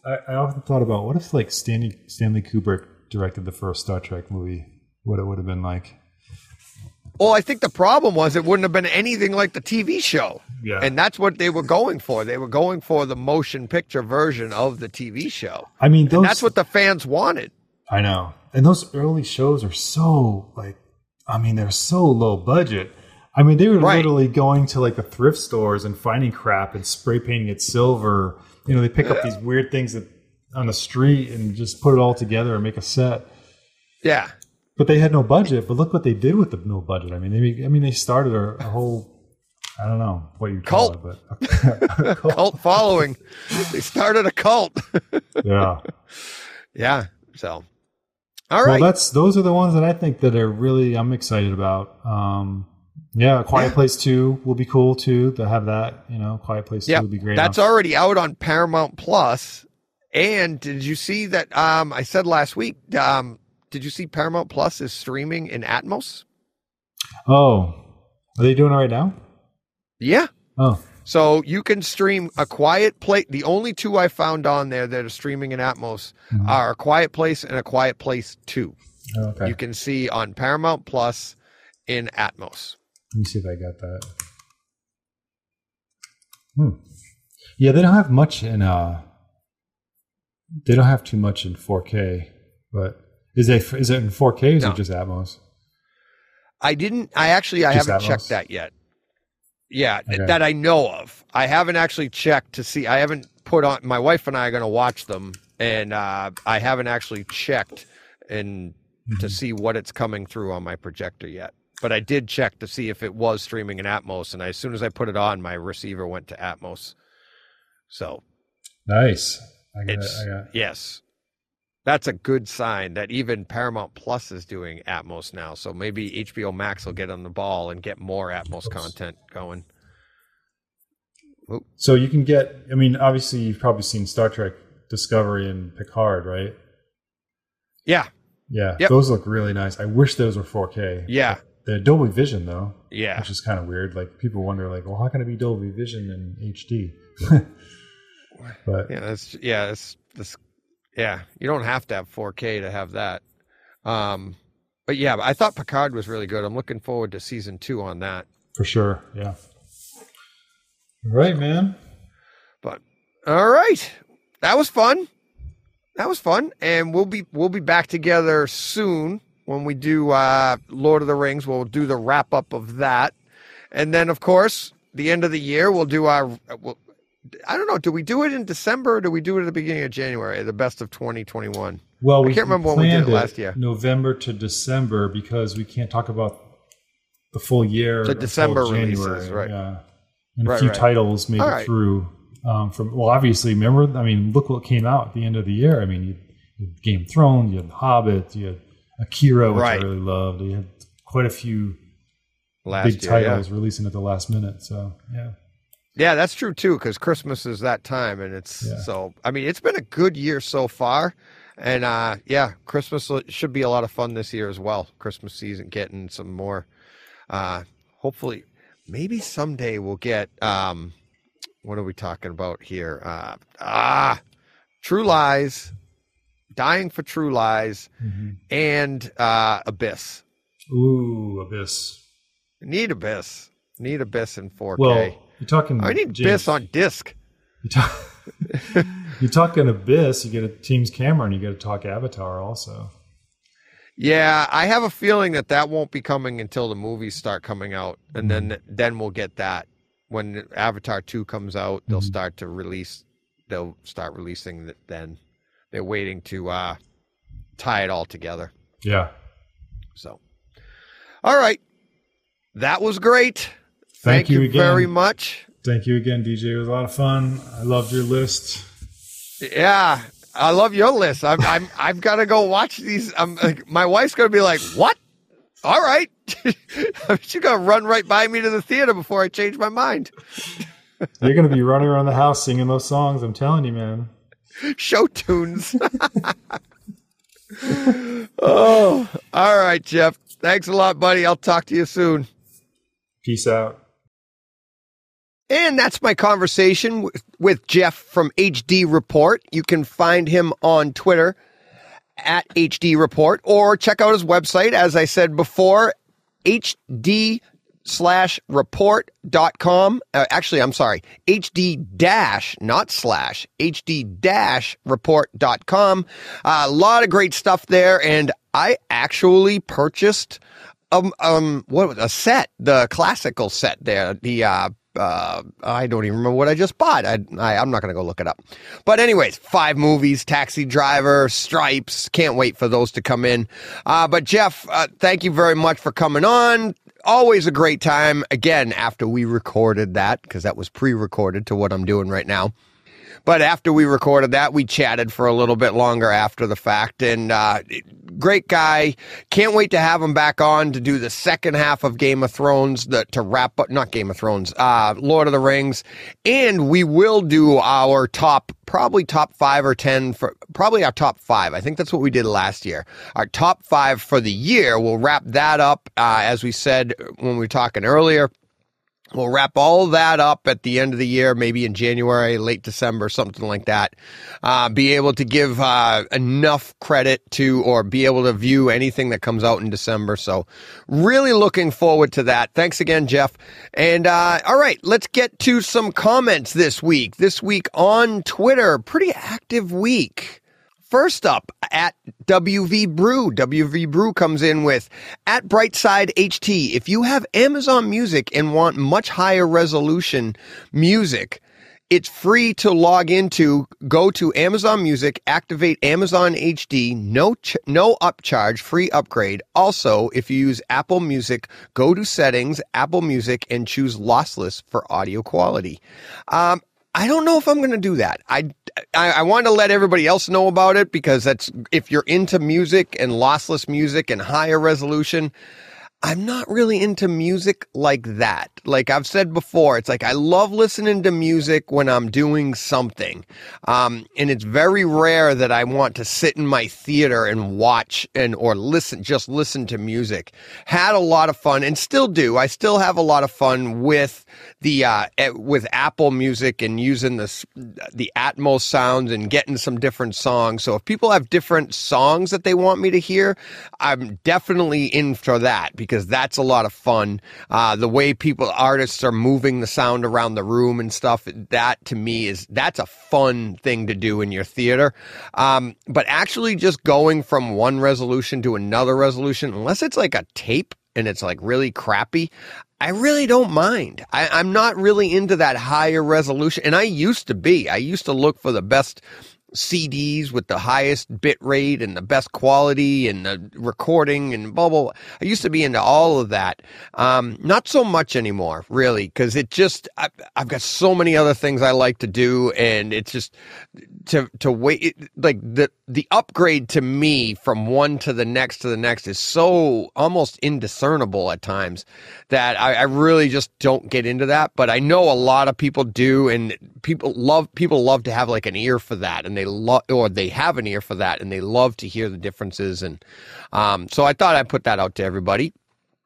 I, I often thought about what if like Stanley Stanley Kubrick directed the first Star Trek movie, what it would have been like. Well, I think the problem was it wouldn't have been anything like the T V show. Yeah. And that's what they were going for. They were going for the motion picture version of the T V show. I mean, those, and that's what the fans wanted. I know. And those early shows are so like, I mean, they're so low budget. I mean, they were Right. literally going to like the thrift stores and finding crap and spray painting it silver. You know, they pick up these weird things that on the street and just put it all together and make a set. Yeah. But they had no budget. But look what they did with the no budget. I mean, they, I mean, they started a, a whole, I don't know what you call Cult. it, but a cult. Cult following. They started a cult. Yeah. Yeah. So, all right. Well, that's those are the ones that I think that are really I'm excited about. Um, yeah, Quiet Yeah. Place two will be cool too. To have that, you know, Quiet Place Yeah, two would be great. that's I'm- already out on Paramount Plus. And did you see that? Um, I said last week. Um, did you see Paramount Plus is streaming in Atmos? Oh, are they doing it right now? Yeah. Oh, So you can stream A Quiet Place. The only two I found on there that are streaming in Atmos Mhm. are A Quiet Place and A Quiet Place two. okay. You can see on Paramount Plus in Atmos. Let me see if I got that. Hmm. Yeah, they don't have much in. Uh, they don't have too much in four K. But is it is it in four K or is No. it just Atmos? I didn't. I actually. I Just haven't Atmos? checked that yet. Yeah, th- Okay. that I know of. I haven't actually checked to see. I haven't put on. My wife and I are going to watch them, and uh, I haven't actually checked and to see what it's coming through on my projector yet. But I did check to see if it was streaming in Atmos, and as soon as I put it on, my receiver went to Atmos. So Nice. I got. it's I got. yes, that's a good sign that even Paramount Plus is doing Atmos now. So maybe H B O Max will get on the ball and get more Atmos content going. So you can get. I mean, obviously, you've probably seen Star Trek Discovery and Picard, right? Yeah, Yeah, Yep. those look really nice. I wish those were four K. yeah, They're Dolby Vision though, yeah. which is kind of weird. Like people wonder, like, well, how can it be Dolby Vision in H D? But Yeah, that's yeah, that's this yeah, you don't have to have four K to have that. Um but yeah, I thought Picard was really good. I'm looking forward to season two on that. for sure, yeah. All right, man. But all right. That was fun. That was fun. And we'll be we'll be back together soon when we do uh Lord of the Rings. We'll do the wrap up of that. And then of course, the end of the year we'll do our we'll, I don't know. Do we do it in December or do we do it at the beginning of January? The best of twenty twenty-one. Well, I we can't remember when we did planned it last year. November to December because we can't talk about the full year. The until December January, releases, right. Yeah, and a Right, few right. titles made All it right. through. Um, from well, obviously, remember. I mean, look what came out at the end of the year. I mean, you, you had Game of Thrones, you had Hobbit, you had Akira, which Right. I really loved. You had quite a few Last big year, titles yeah. releasing at the last minute. So yeah, Yeah, that's true too, because Christmas is that time, and it's Yeah. so. I mean, it's been a good year so far, and uh, yeah, Christmas should be a lot of fun this year as well. Christmas season, getting some more. Uh, hopefully, maybe someday we'll get. Um, what are we talking about here? Uh, ah, True Lies, Dying for True Lies, and uh, Abyss. ooh, Abyss. Need Abyss. Need Abyss in four K. Well, you're talking. I need James, Abyss on disc. You talk, you're talking Abyss. You get a James Cameron. You got to talk Avatar also. Yeah, I have a feeling that that won't be coming until the movies start coming out, and then then we'll get that. When Avatar two comes out, they'll Mhm. start to release. They'll start releasing it then. They're waiting to uh, tie it all together. Yeah. So, all right, that was great. Thank you again. very much. Thank you again, D J. It was a lot of fun. I loved your list. Yeah, I love your list. I'm, I'm, I've got to go watch these. I'm like, my wife's gonna be like, "What? All right." She's gonna run right by me to the theater before I change my mind. You're going to be running around the house singing those songs. I'm telling you, man. Show tunes. Oh, all right, Jeff. Thanks a lot, buddy. I'll talk to you soon. Peace out. And that's my conversation with, with Jeff from H D Report. You can find him on Twitter at H D Report, or check out his website, as I said before, H D slash report dot com. Uh, actually, I'm sorry, H D dash, not slash, H D dash report dot com. Uh, a lot of great stuff there, and I actually purchased um um what a set, the classical set there, the uh Uh, I don't even remember what I just bought. I, I, I'm not going to go look it up. But anyways, five movies, Taxi Driver, Stripes. Can't wait for those to come in. Uh, but Jeff, uh, thank you very much for coming on. Always a great time. Again, after we recorded that, because that was pre-recorded to what I'm doing right now. But after we recorded that, we chatted for a little bit longer after the fact. And uh, great guy. Can't wait to have him back on to do the second half of Game of Thrones, the, to wrap up, not Game of Thrones, uh, Lord of the Rings. And we will do our top, probably top five or ten, for probably our top five. I think that's what we did last year. Our top five for the year. We'll wrap that up, uh, as we said when we were talking earlier. We'll wrap all that up at the end of the year, maybe in January, late December, something like that. Uh, be able to give uh, enough credit to, or be able to view anything that comes out in December. So really looking forward to that. Thanks again, Jeff. And uh, all right, let's get to some comments this week. This week on Twitter, pretty active week. First up, at W V Brew. W V Brew comes in with, at Brightside H T, if you have Amazon Music and want much higher resolution music, it's free to log into. Go to Amazon Music, activate Amazon H D, no ch- no upcharge, free upgrade. Also, if you use Apple Music, go to Settings, Apple Music, and choose Lossless for audio quality. Um, I don't know if I'm going to do that. I, I, I want to let everybody else know about it, because that's, if you're into music and lossless music and higher resolution, I'm not really into music like that. Like I've said before, it's like I love listening to music when I'm doing something. Um, and it's very rare that I want to sit in my theater and watch and or listen, just listen to music. Had a lot of fun, and still do. I still have a lot of fun with the uh, with Apple Music and using the the Atmos sounds and getting some different songs. So if people have different songs that they want me to hear, I'm definitely in for that, because because that's a lot of fun. Uh, the way people, artists are moving the sound around the room and stuff, that to me is, that's a fun thing to do in your theater. Um, but actually just going from one resolution to another resolution, unless it's like a tape and it's like really crappy, I really don't mind. I, I'm not really into that higher resolution. And I used to be. I used to look for the best C Ds with the highest bit rate and the best quality and the recording and blah, blah, blah. I used to be into all of that. Um, not so much anymore, really, because it just, I, I've got so many other things I like to do, and it's just to, to wait, it, like the, the upgrade to me from one to the next to the next is so almost indiscernible at times that I, I really just don't get into that. But I know a lot of people do, and people love, people love to have like an ear for that, and they love, or they have an ear for that, and they love to hear the differences. And um, so I thought I'd put that out to everybody.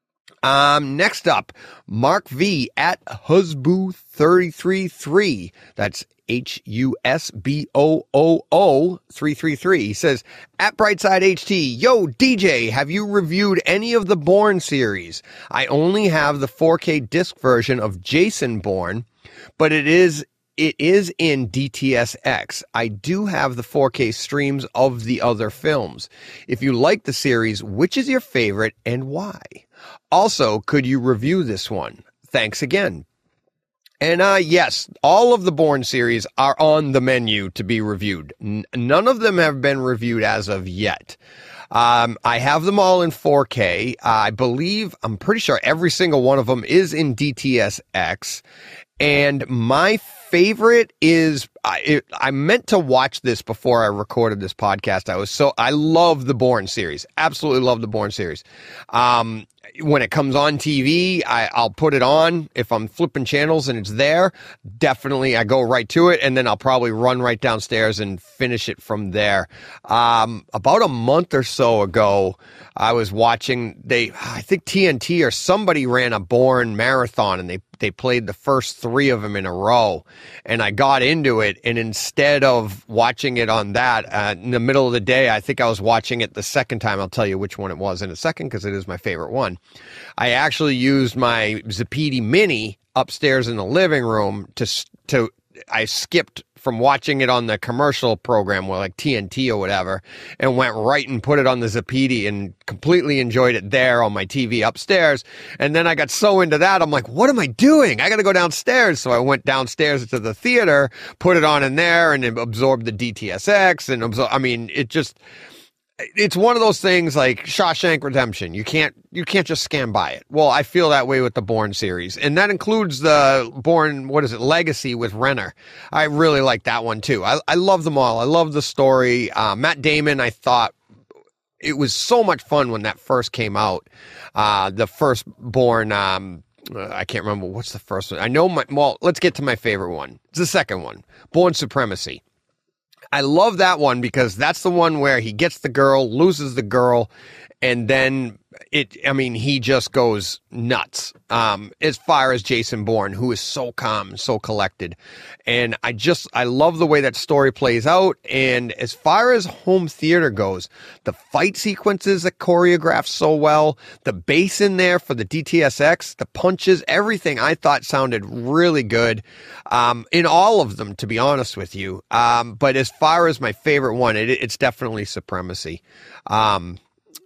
Um, next up, Mark V at Husboo three three three. That's H U S B O O O three three three. He says, at Brightside H T, yo, D J, have you reviewed any of the Bourne series? I only have the four K disc version of Jason Bourne, but it is It is in D T S X. I do have the four K streams of the other films. If you like the series, which is your favorite and why? Also, could you review this one? Thanks again. And uh, yes, all of the Bourne series are on the menu to be reviewed. N- none of them have been reviewed as of yet. Um, I have them all in four K. Uh, I believe, I'm pretty sure every single one of them is in D T S X. And my favorite is, I, it, I meant to watch this before I recorded this podcast. I was so, I love the Bourne series. Absolutely love the Bourne series. Um, when it comes on T V, I, I'll put it on. If I'm flipping channels and it's there, definitely I go right to it, and then I'll probably run right downstairs and finish it from there. Um, about a month or so ago, I was watching, they, I think T N T or somebody ran a Bourne marathon, and they they played the first three of them in a row, and I got into it. And instead of watching it on that uh, in the middle of the day, I think I was watching it the second time. I'll tell you which one it was in a second because it is my favorite one. I actually used my Zapiti Mini upstairs in the living room to to. I skipped from watching it on the commercial program, well, like T N T or whatever, and went right and put it on the Zapiti and completely enjoyed it there on my T V upstairs. And then I got so into that, I'm like, what am I doing? I got to go downstairs. So I went downstairs to the theater, put it on in there, and it absorbed the D T S X. And absor- I mean, it just... It's one of those things like Shawshank Redemption. You can't you can't just scan by it. Well, I feel that way with the Bourne series. And that includes the Bourne, what is it, Legacy with Renner. I really like that one too. I, I love them all. I love the story. Uh, Matt Damon, I thought it was so much fun when that first came out. Uh, the first Bourne, um, I can't remember. What's the first one? I know my, well, let's get to my favorite one. It's the second one, Bourne Supremacy. I love that one because that's the one where he gets the girl, loses the girl, and then it, I mean, he just goes nuts. Um, as far as Jason Bourne, who is so calm, so collected. And I just, I love the way that story plays out. And as far as home theater goes, the fight sequences are choreographed so well, the bass in there for the D T S X, the punches, everything I thought sounded really good. Um, in all of them, to be honest with you. Um, but as far as my favorite one, it, it's definitely Supremacy. Um,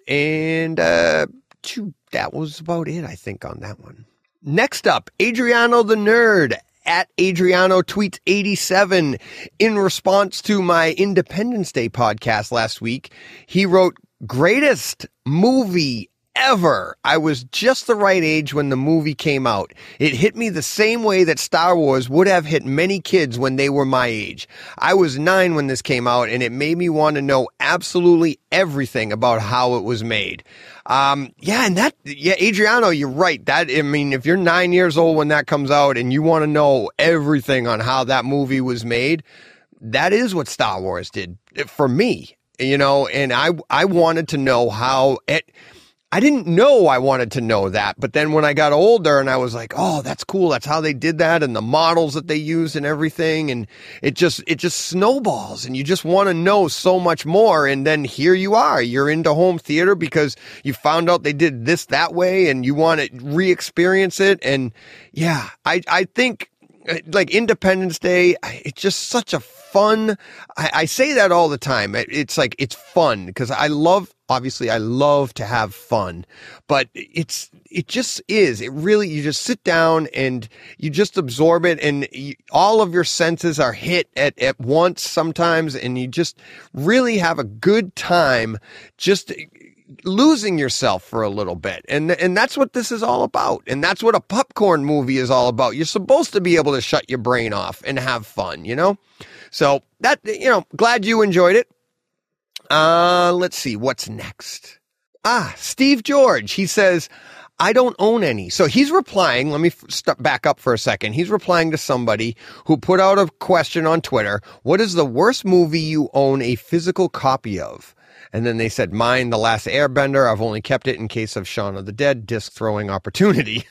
And uh, that was about it, I think, on that one. Next up, Adriano the Nerd at Adriano Tweets eighty-seven. In response to my Independence Day podcast last week, he wrote, greatest movie ever. I was just the right age when the movie came out. It hit me the same way that Star Wars would have hit many kids when they were my age. I was nine when this came out, and it made me want to know absolutely everything about how it was made. Um, yeah, and that, yeah, Adriano, you're right. That, I mean, if you're nine years old when that comes out and you want to know everything on how that movie was made, that is what Star Wars did for me, you know, and I, I wanted to know how it, I didn't know I wanted to know that, but then when I got older and I was like, oh, that's cool. That's how they did that. And the models that they used and everything. And it just, it just snowballs and you just want to know so much more. And then here you are, you're into home theater because you found out they did this that way and you want to re-experience it. And yeah, I, I think like Independence Day, it's just such a fun, I, I say that all the time. It, it's like, it's fun because I love, obviously I love to have fun, but it's, it just is, it really, you just sit down and you just absorb it and you, all of your senses are hit at, at once sometimes. And you just really have a good time just losing yourself for a little bit. And, and that's what this is all about. And that's what a popcorn movie is all about. You're supposed to be able to shut your brain off and have fun, you know? So that, you know, glad you enjoyed it. Uh, let's see what's next. Ah, Steve George. He says, I don't own any. So he's replying. Let me step back up for a second. He's replying to somebody who put out a question on Twitter. What is the worst movie you own a physical copy of? And then they said, mine, The Last Airbender. I've only kept it in case of Shaun of the Dead disc throwing opportunity.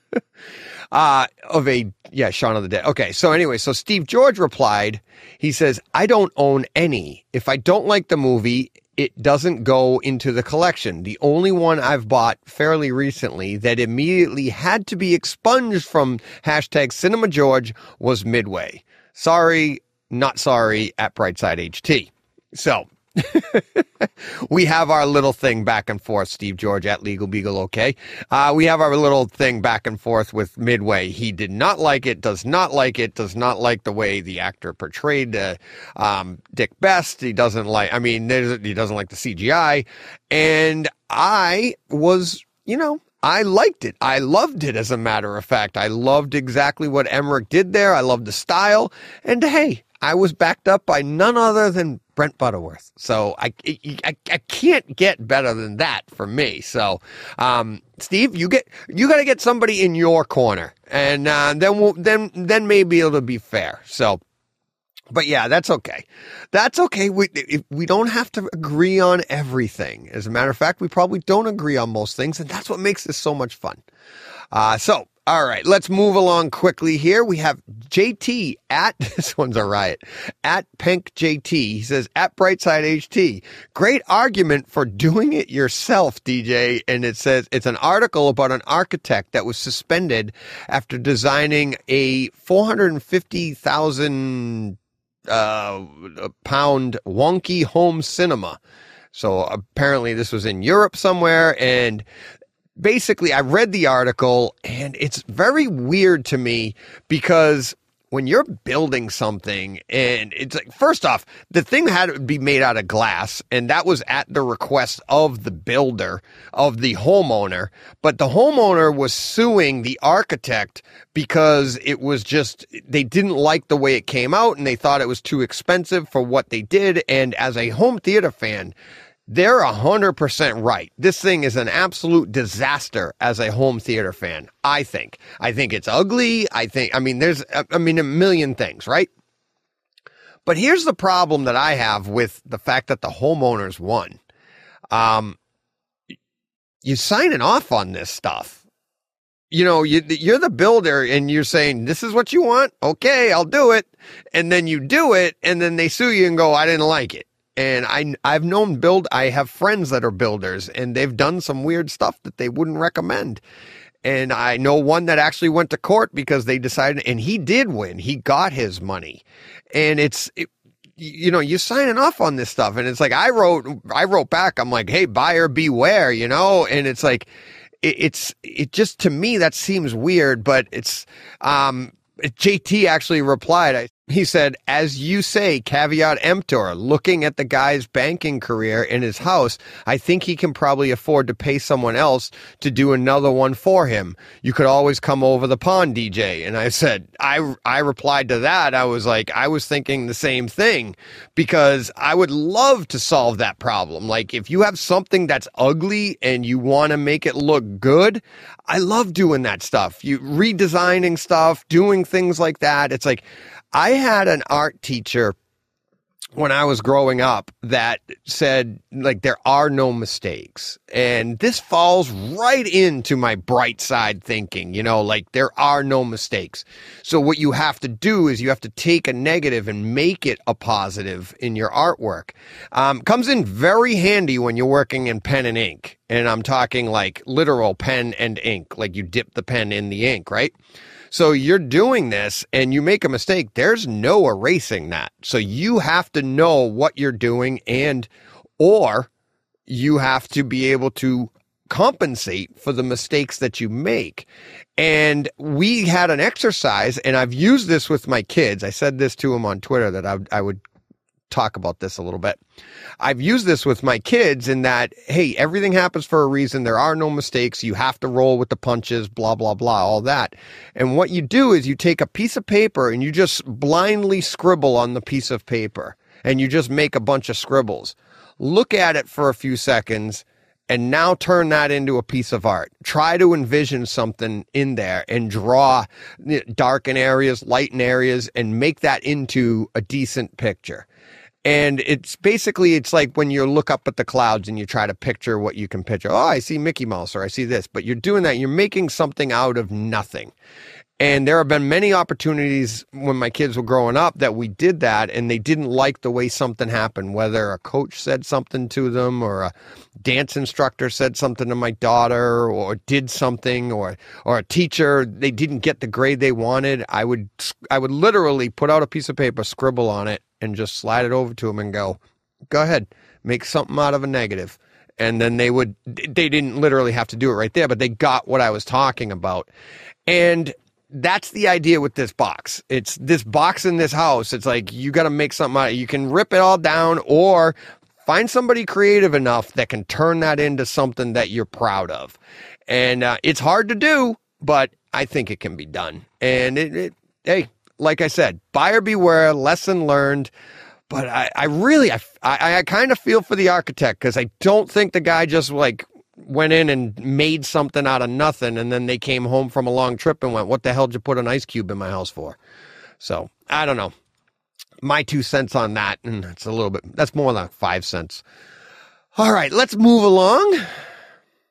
uh, of a, yeah, Shaun of the Dead. Okay. So anyway, so Steve George replied, he says, I don't own any. If I don't like the movie, it doesn't go into the collection. The only one I've bought fairly recently that immediately had to be expunged from hashtag Cinema George was Midway. Sorry, not sorry at Brightside H T. So we have our little thing back and forth, Steve George at Legal Beagle, okay? Uh, we have our little thing back and forth with Midway. He did not like it, does not like it, does not like the way the actor portrayed uh, um, Dick Best. He doesn't like, I mean, he doesn't like the C G I. And I was, you know, I liked it. I loved it, as a matter of fact. I loved exactly what Emmerich did there. I loved the style. And hey, I was backed up by none other than Brent Butterworth. So I, I, I can't get better than that for me. So, um, Steve, you get, you got to get somebody in your corner and, uh, then we'll, then, then maybe it'll be fair. So, but yeah, that's okay. That's okay. We, if we don't have to agree on everything. As a matter of fact, we probably don't agree on most things. And that's what makes this so much fun. Uh, so All right, let's move along quickly here. We have J T at, this one's a riot, at Pink J T. He says, at Brightside H T, great argument for doing it yourself, D J. And it says, it's an article about an architect that was suspended after designing a four hundred fifty thousand uh, pound wonky home cinema. So apparently this was in Europe somewhere, and basically, I read the article, and it's very weird to me because when you're building something, and it's like, first off, the thing had to be made out of glass, and that was at the request of the builder, of the homeowner. But the homeowner was suing the architect because it was just, they didn't like the way it came out, and they thought it was too expensive for what they did. And as a home theater fan, they're one hundred percent right. This thing is an absolute disaster as a home theater fan, I think. I think it's ugly. I think, I mean, there's, I mean, a million things, right? But here's the problem that I have with the fact that the homeowners won. Um, you're signing off on this stuff. You know, you, you're the builder and you're saying, this is what you want? Okay, I'll do it. And then you do it, and then they sue you and go, I didn't like it. And I, I've known build, I have friends that are builders, and they've done some weird stuff that they wouldn't recommend. And I know one that actually went to court because they decided, and he did win. He got his money. And it's, it, you know, you're signing off on this stuff. And it's like, I wrote, I wrote back, I'm like, hey, buyer beware, you know? And it's like, it, it's, it just, to me, that seems weird, but it's, um, J T actually replied, I, he said, as you say, caveat emptor, looking at the guy's banking career in his house, I think he can probably afford to pay someone else to do another one for him. You could always come over the pond, D J. And I said, I, I replied to that. I was like, I was thinking the same thing, because I would love to solve that problem. Like, if you have something that's ugly and you want to make it look good, I love doing that stuff. You redesigning stuff, doing things like that. It's like, I had an art teacher when I was growing up that said, like, there are no mistakes. And this falls right into my bright side thinking, you know, like, there are no mistakes. So what you have to do is you have to take a negative and make it a positive in your artwork. Um, comes in very handy when you're working in pen and ink. And I'm talking like literal pen and ink, like you dip the pen in the ink, right? So you're doing this and you make a mistake. There's no erasing that. So you have to know what you're doing, and, or you have to be able to compensate for the mistakes that you make. And we had an exercise, and I've used this with my kids. I said this to them on Twitter that I, I would talk about this a little bit. I've used this with my kids in that, hey, everything happens for a reason. There are no mistakes. You have to roll with the punches, blah, blah, blah, all that. And what you do is you take a piece of paper and you just blindly scribble on the piece of paper, and you just make a bunch of scribbles. Look at it for a few seconds and now turn that into a piece of art. Try to envision something in there and draw darken areas, lighten areas, and make that into a decent picture. And it's basically, it's like when you look up at the clouds and you try to picture what you can picture. Oh, I see Mickey Mouse, or I see this. But you're doing that. You're making something out of nothing. And there have been many opportunities when my kids were growing up that we did that, and they didn't like the way something happened, whether a coach said something to them, or a dance instructor said something to my daughter, or did something, or or a teacher, they didn't get the grade they wanted. I would I would literally put out a piece of paper, scribble on it, and just slide it over to them and go, go ahead, make something out of a negative. And then they would, they didn't literally have to do it right there, but they got what I was talking about. And that's the idea with this box. It's this box in this house. It's like, you got to make something out of it. You can rip it all down, or find somebody creative enough that can turn that into something that you're proud of. And uh, it's hard to do, but I think it can be done. And it, it hey, like I said, buyer beware, lesson learned. But I, I really, I, I, I kind of feel for the architect, because I don't think the guy just like went in and made something out of nothing, and then they came home from a long trip and went, what the hell did you put an ice cube in my house for? So I don't know. My two cents on that, and it's a little bit, that's more like five cents. All right, let's move along.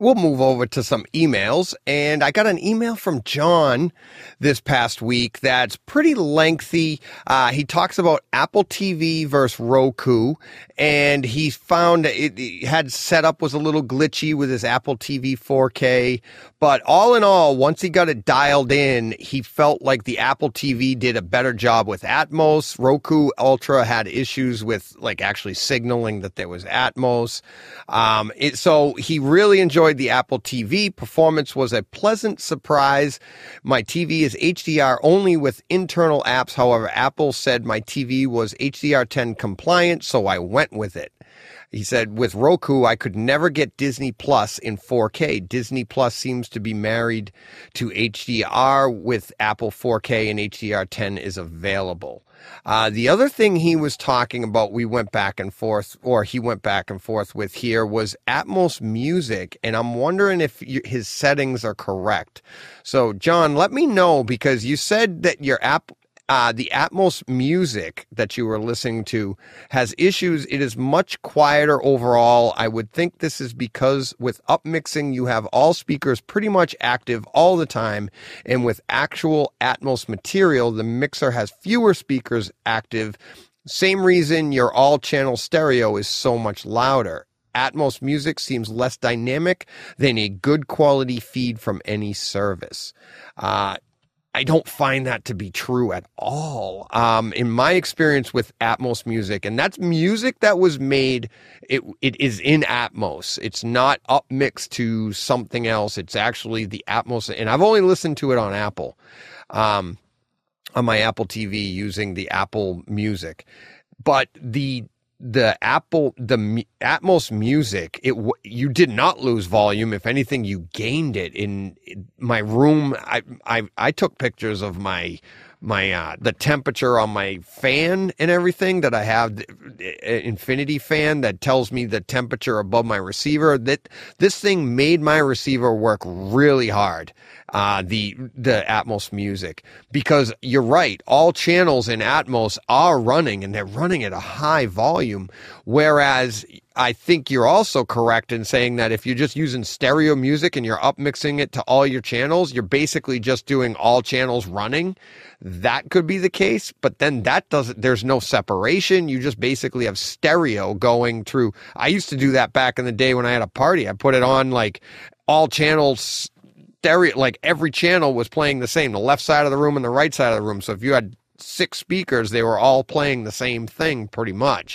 we'll move over to some emails. And I got an email from John this past week that's pretty lengthy. Uh, he talks about Apple T V versus Roku, and he found it, it had setup was a little glitchy with his Apple T V four K. But all in all, once he got it dialed in, he felt like the Apple T V did a better job with Atmos. Roku Ultra had issues with like actually signaling that there was Atmos. Um, it, so he really enjoyed the Apple T V. Performance was a pleasant surprise. My T V is H D R only with internal apps. However, Apple said my T V was H D R ten compliant, so I went with it. He said, with Roku, I could never get Disney Plus in four K. Disney Plus seems to be married to H D R with Apple four K, and H D R ten is available. Uh, the other thing he was talking about, we went back and forth, or he went back and forth with here, was Atmos Music, and I'm wondering if you, his settings are correct. So, John, let me know, because you said that your app... Uh, the Atmos Music that you were listening to has issues. It is much quieter overall. I would think this is because with upmixing, you have all speakers pretty much active all the time. And with actual Atmos material, the mixer has fewer speakers active. Same reason your all-channel stereo is so much louder. Atmos Music seems less dynamic than a good quality feed from any service. Uh, I don't find that to be true at all. Um, in my experience with Atmos Music, and that's music that was made, it it is in Atmos. It's not upmixed to something else. It's actually the Atmos, and I've only listened to it on Apple, um, on my Apple T V using the Apple Music. But the the Apple, the Atmos Music, it you did not lose volume. If anything, you gained it. In my room, I I I took pictures of my my uh, the temperature on my fan and everything that I have, the Infinity fan that tells me the temperature above my receiver. That this thing made my receiver work really hard. Uh, the the Atmos Music, because you're right, all channels in Atmos are running, and they're running at a high volume, whereas I think you're also correct in saying that if you're just using stereo music and you're upmixing it to all your channels, you're basically just doing all channels running. That could be the case, but then that doesn't, there's no separation. You just basically have stereo going through. I used to do that back in the day when I had a party. I put it on like all channels, stereo, like every channel was playing the same, the left side of the room and the right side of the room. So if you had six speakers, they were all playing the same thing pretty much.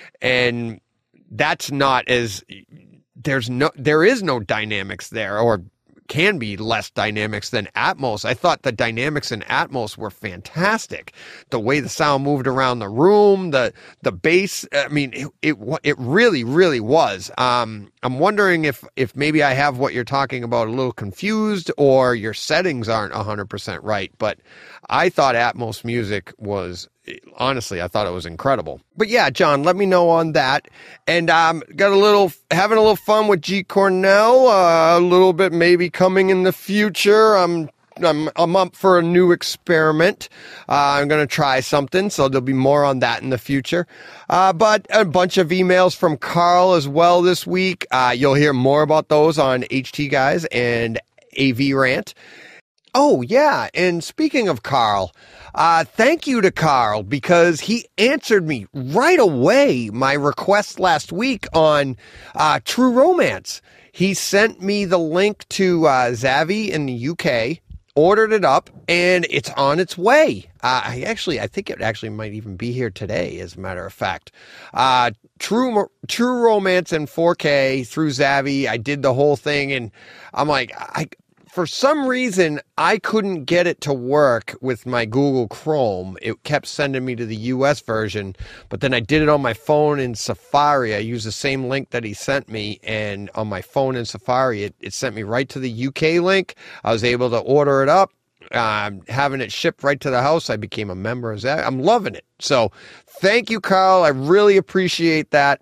And that's not as, there's no, there is no dynamics there, or can be less dynamics than Atmos. I thought the dynamics in Atmos were fantastic. The way the sound moved around the room, the the bass, I mean, it it, it really, really was. Um, I'm wondering if, if maybe I have what you're talking about a little confused, or your settings aren't one hundred percent right. But I thought Atmos Music was, honestly, I thought it was incredible. But yeah, John, let me know on that. And um, got a little, having a little fun with G Cornell, uh, a little bit maybe coming in the future. I'm I'm I'm up for a new experiment. Uh, I'm going to try something, so there'll be more on that in the future. Uh, but a bunch of emails from Carl as well this week. Uh, you'll hear more about those on H T Guys and A V Rant. Oh, yeah, and speaking of Carl, uh, thank you to Carl, because he answered me right away my request last week on uh, True Romance. He sent me the link to uh, Zavi in the U K, ordered it up, and it's on its way. Uh, I actually, I think it actually might even be here today, as a matter of fact. Uh, True True Romance in four K through Zavi. I did the whole thing, and I'm like, I... For some reason, I couldn't get it to work with my Google Chrome. It kept sending me to the U S version, but then I did it on my phone in Safari. I used the same link that he sent me, and on my phone in Safari, it, it sent me right to the U K link. I was able to order it up, um, having it shipped right to the house. I became a member of that. I'm loving it. So thank you, Carl. I really appreciate that.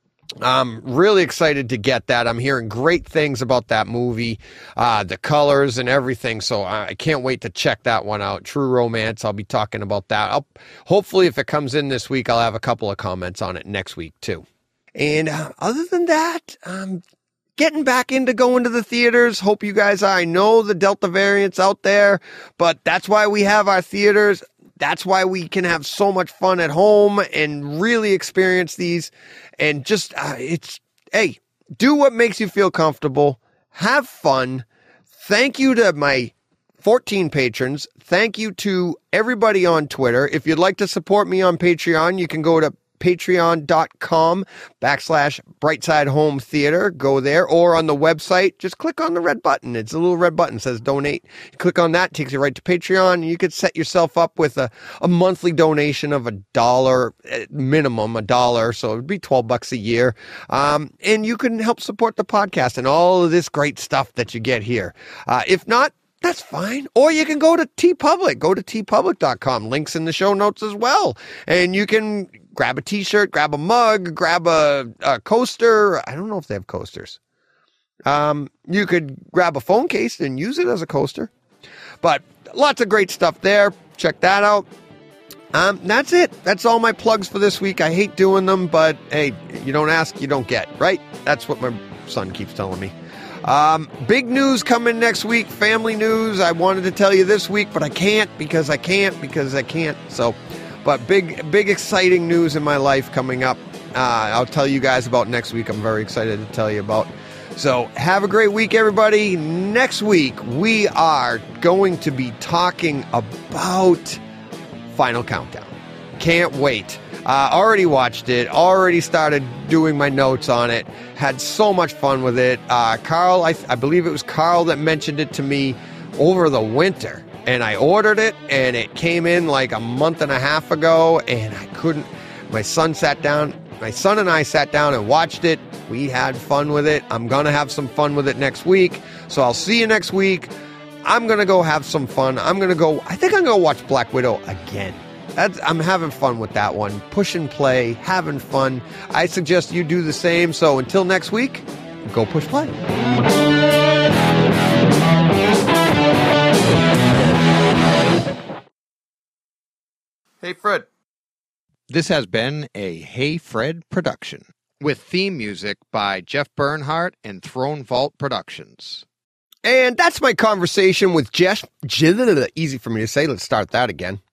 I'm really excited to get that. I'm hearing great things about that movie, uh, the colors and everything. So I can't wait to check that one out. True Romance. I'll be talking about that. I'll, hopefully, if it comes in this week, I'll have a couple of comments on it next week too. And uh, other than that, um, getting back into going to the theaters. Hope you guys are. I know the Delta variant's out there, but that's why we have our theaters. That's why we can have so much fun at home and really experience these. And just, uh, it's, hey, do what makes you feel comfortable. Have fun. Thank you to my fourteen patrons. Thank you to everybody on Twitter. If you'd like to support me on Patreon, you can go to patreon.com backslash Brightside Home Theater. Go there, or on the website, just click on the red button. It's a little red button that says donate. You click on that, takes you right to Patreon, and you could set yourself up with a, a monthly donation of a dollar, minimum a dollar, so it'd be twelve bucks a year. Um, and you can help support the podcast and all of this great stuff that you get here. Uh, if not, that's fine. Or you can go to TeePublic. Go to T Public dot com. Links in the show notes as well. And you can grab a t-shirt, grab a mug, grab a, a coaster. I don't know if they have coasters. Um, you could grab a phone case and use it as a coaster. But lots of great stuff there. Check that out. Um, that's it. That's all my plugs for this week. I hate doing them, but hey, you don't ask, you don't get, right? That's what my son keeps telling me. Um, big news coming next week, family news. I wanted to tell you this week, but I can't because I can't because I can't. So, but big, big exciting news in my life coming up. Uh, I'll tell you guys about next week. I'm very excited to tell you about. So have a great week, everybody. Next week, we are going to be talking about Final Countdown. Can't wait. Uh, already watched it, already started doing my notes on it, had so much fun with it. Uh, Carl, I, I believe it was Carl that mentioned it to me over the winter, and I ordered it, and it came in like a month and a half ago, and I couldn't, my son sat down, my son and I sat down and watched it. We had fun with it. I'm going to have some fun with it next week, so I'll see you next week. I'm going to go have some fun. I'm going to go, I think I'm going to watch Black Widow again. That's, I'm having fun with that one. Push and play, having fun. I suggest you do the same. So until next week, go push play. Hey, Fred. This has been a Hey Fred production with theme music by Jeff Bernhardt and Throne Vault Productions. And that's my conversation with Jeff. Easy for me to say. Let's start that again.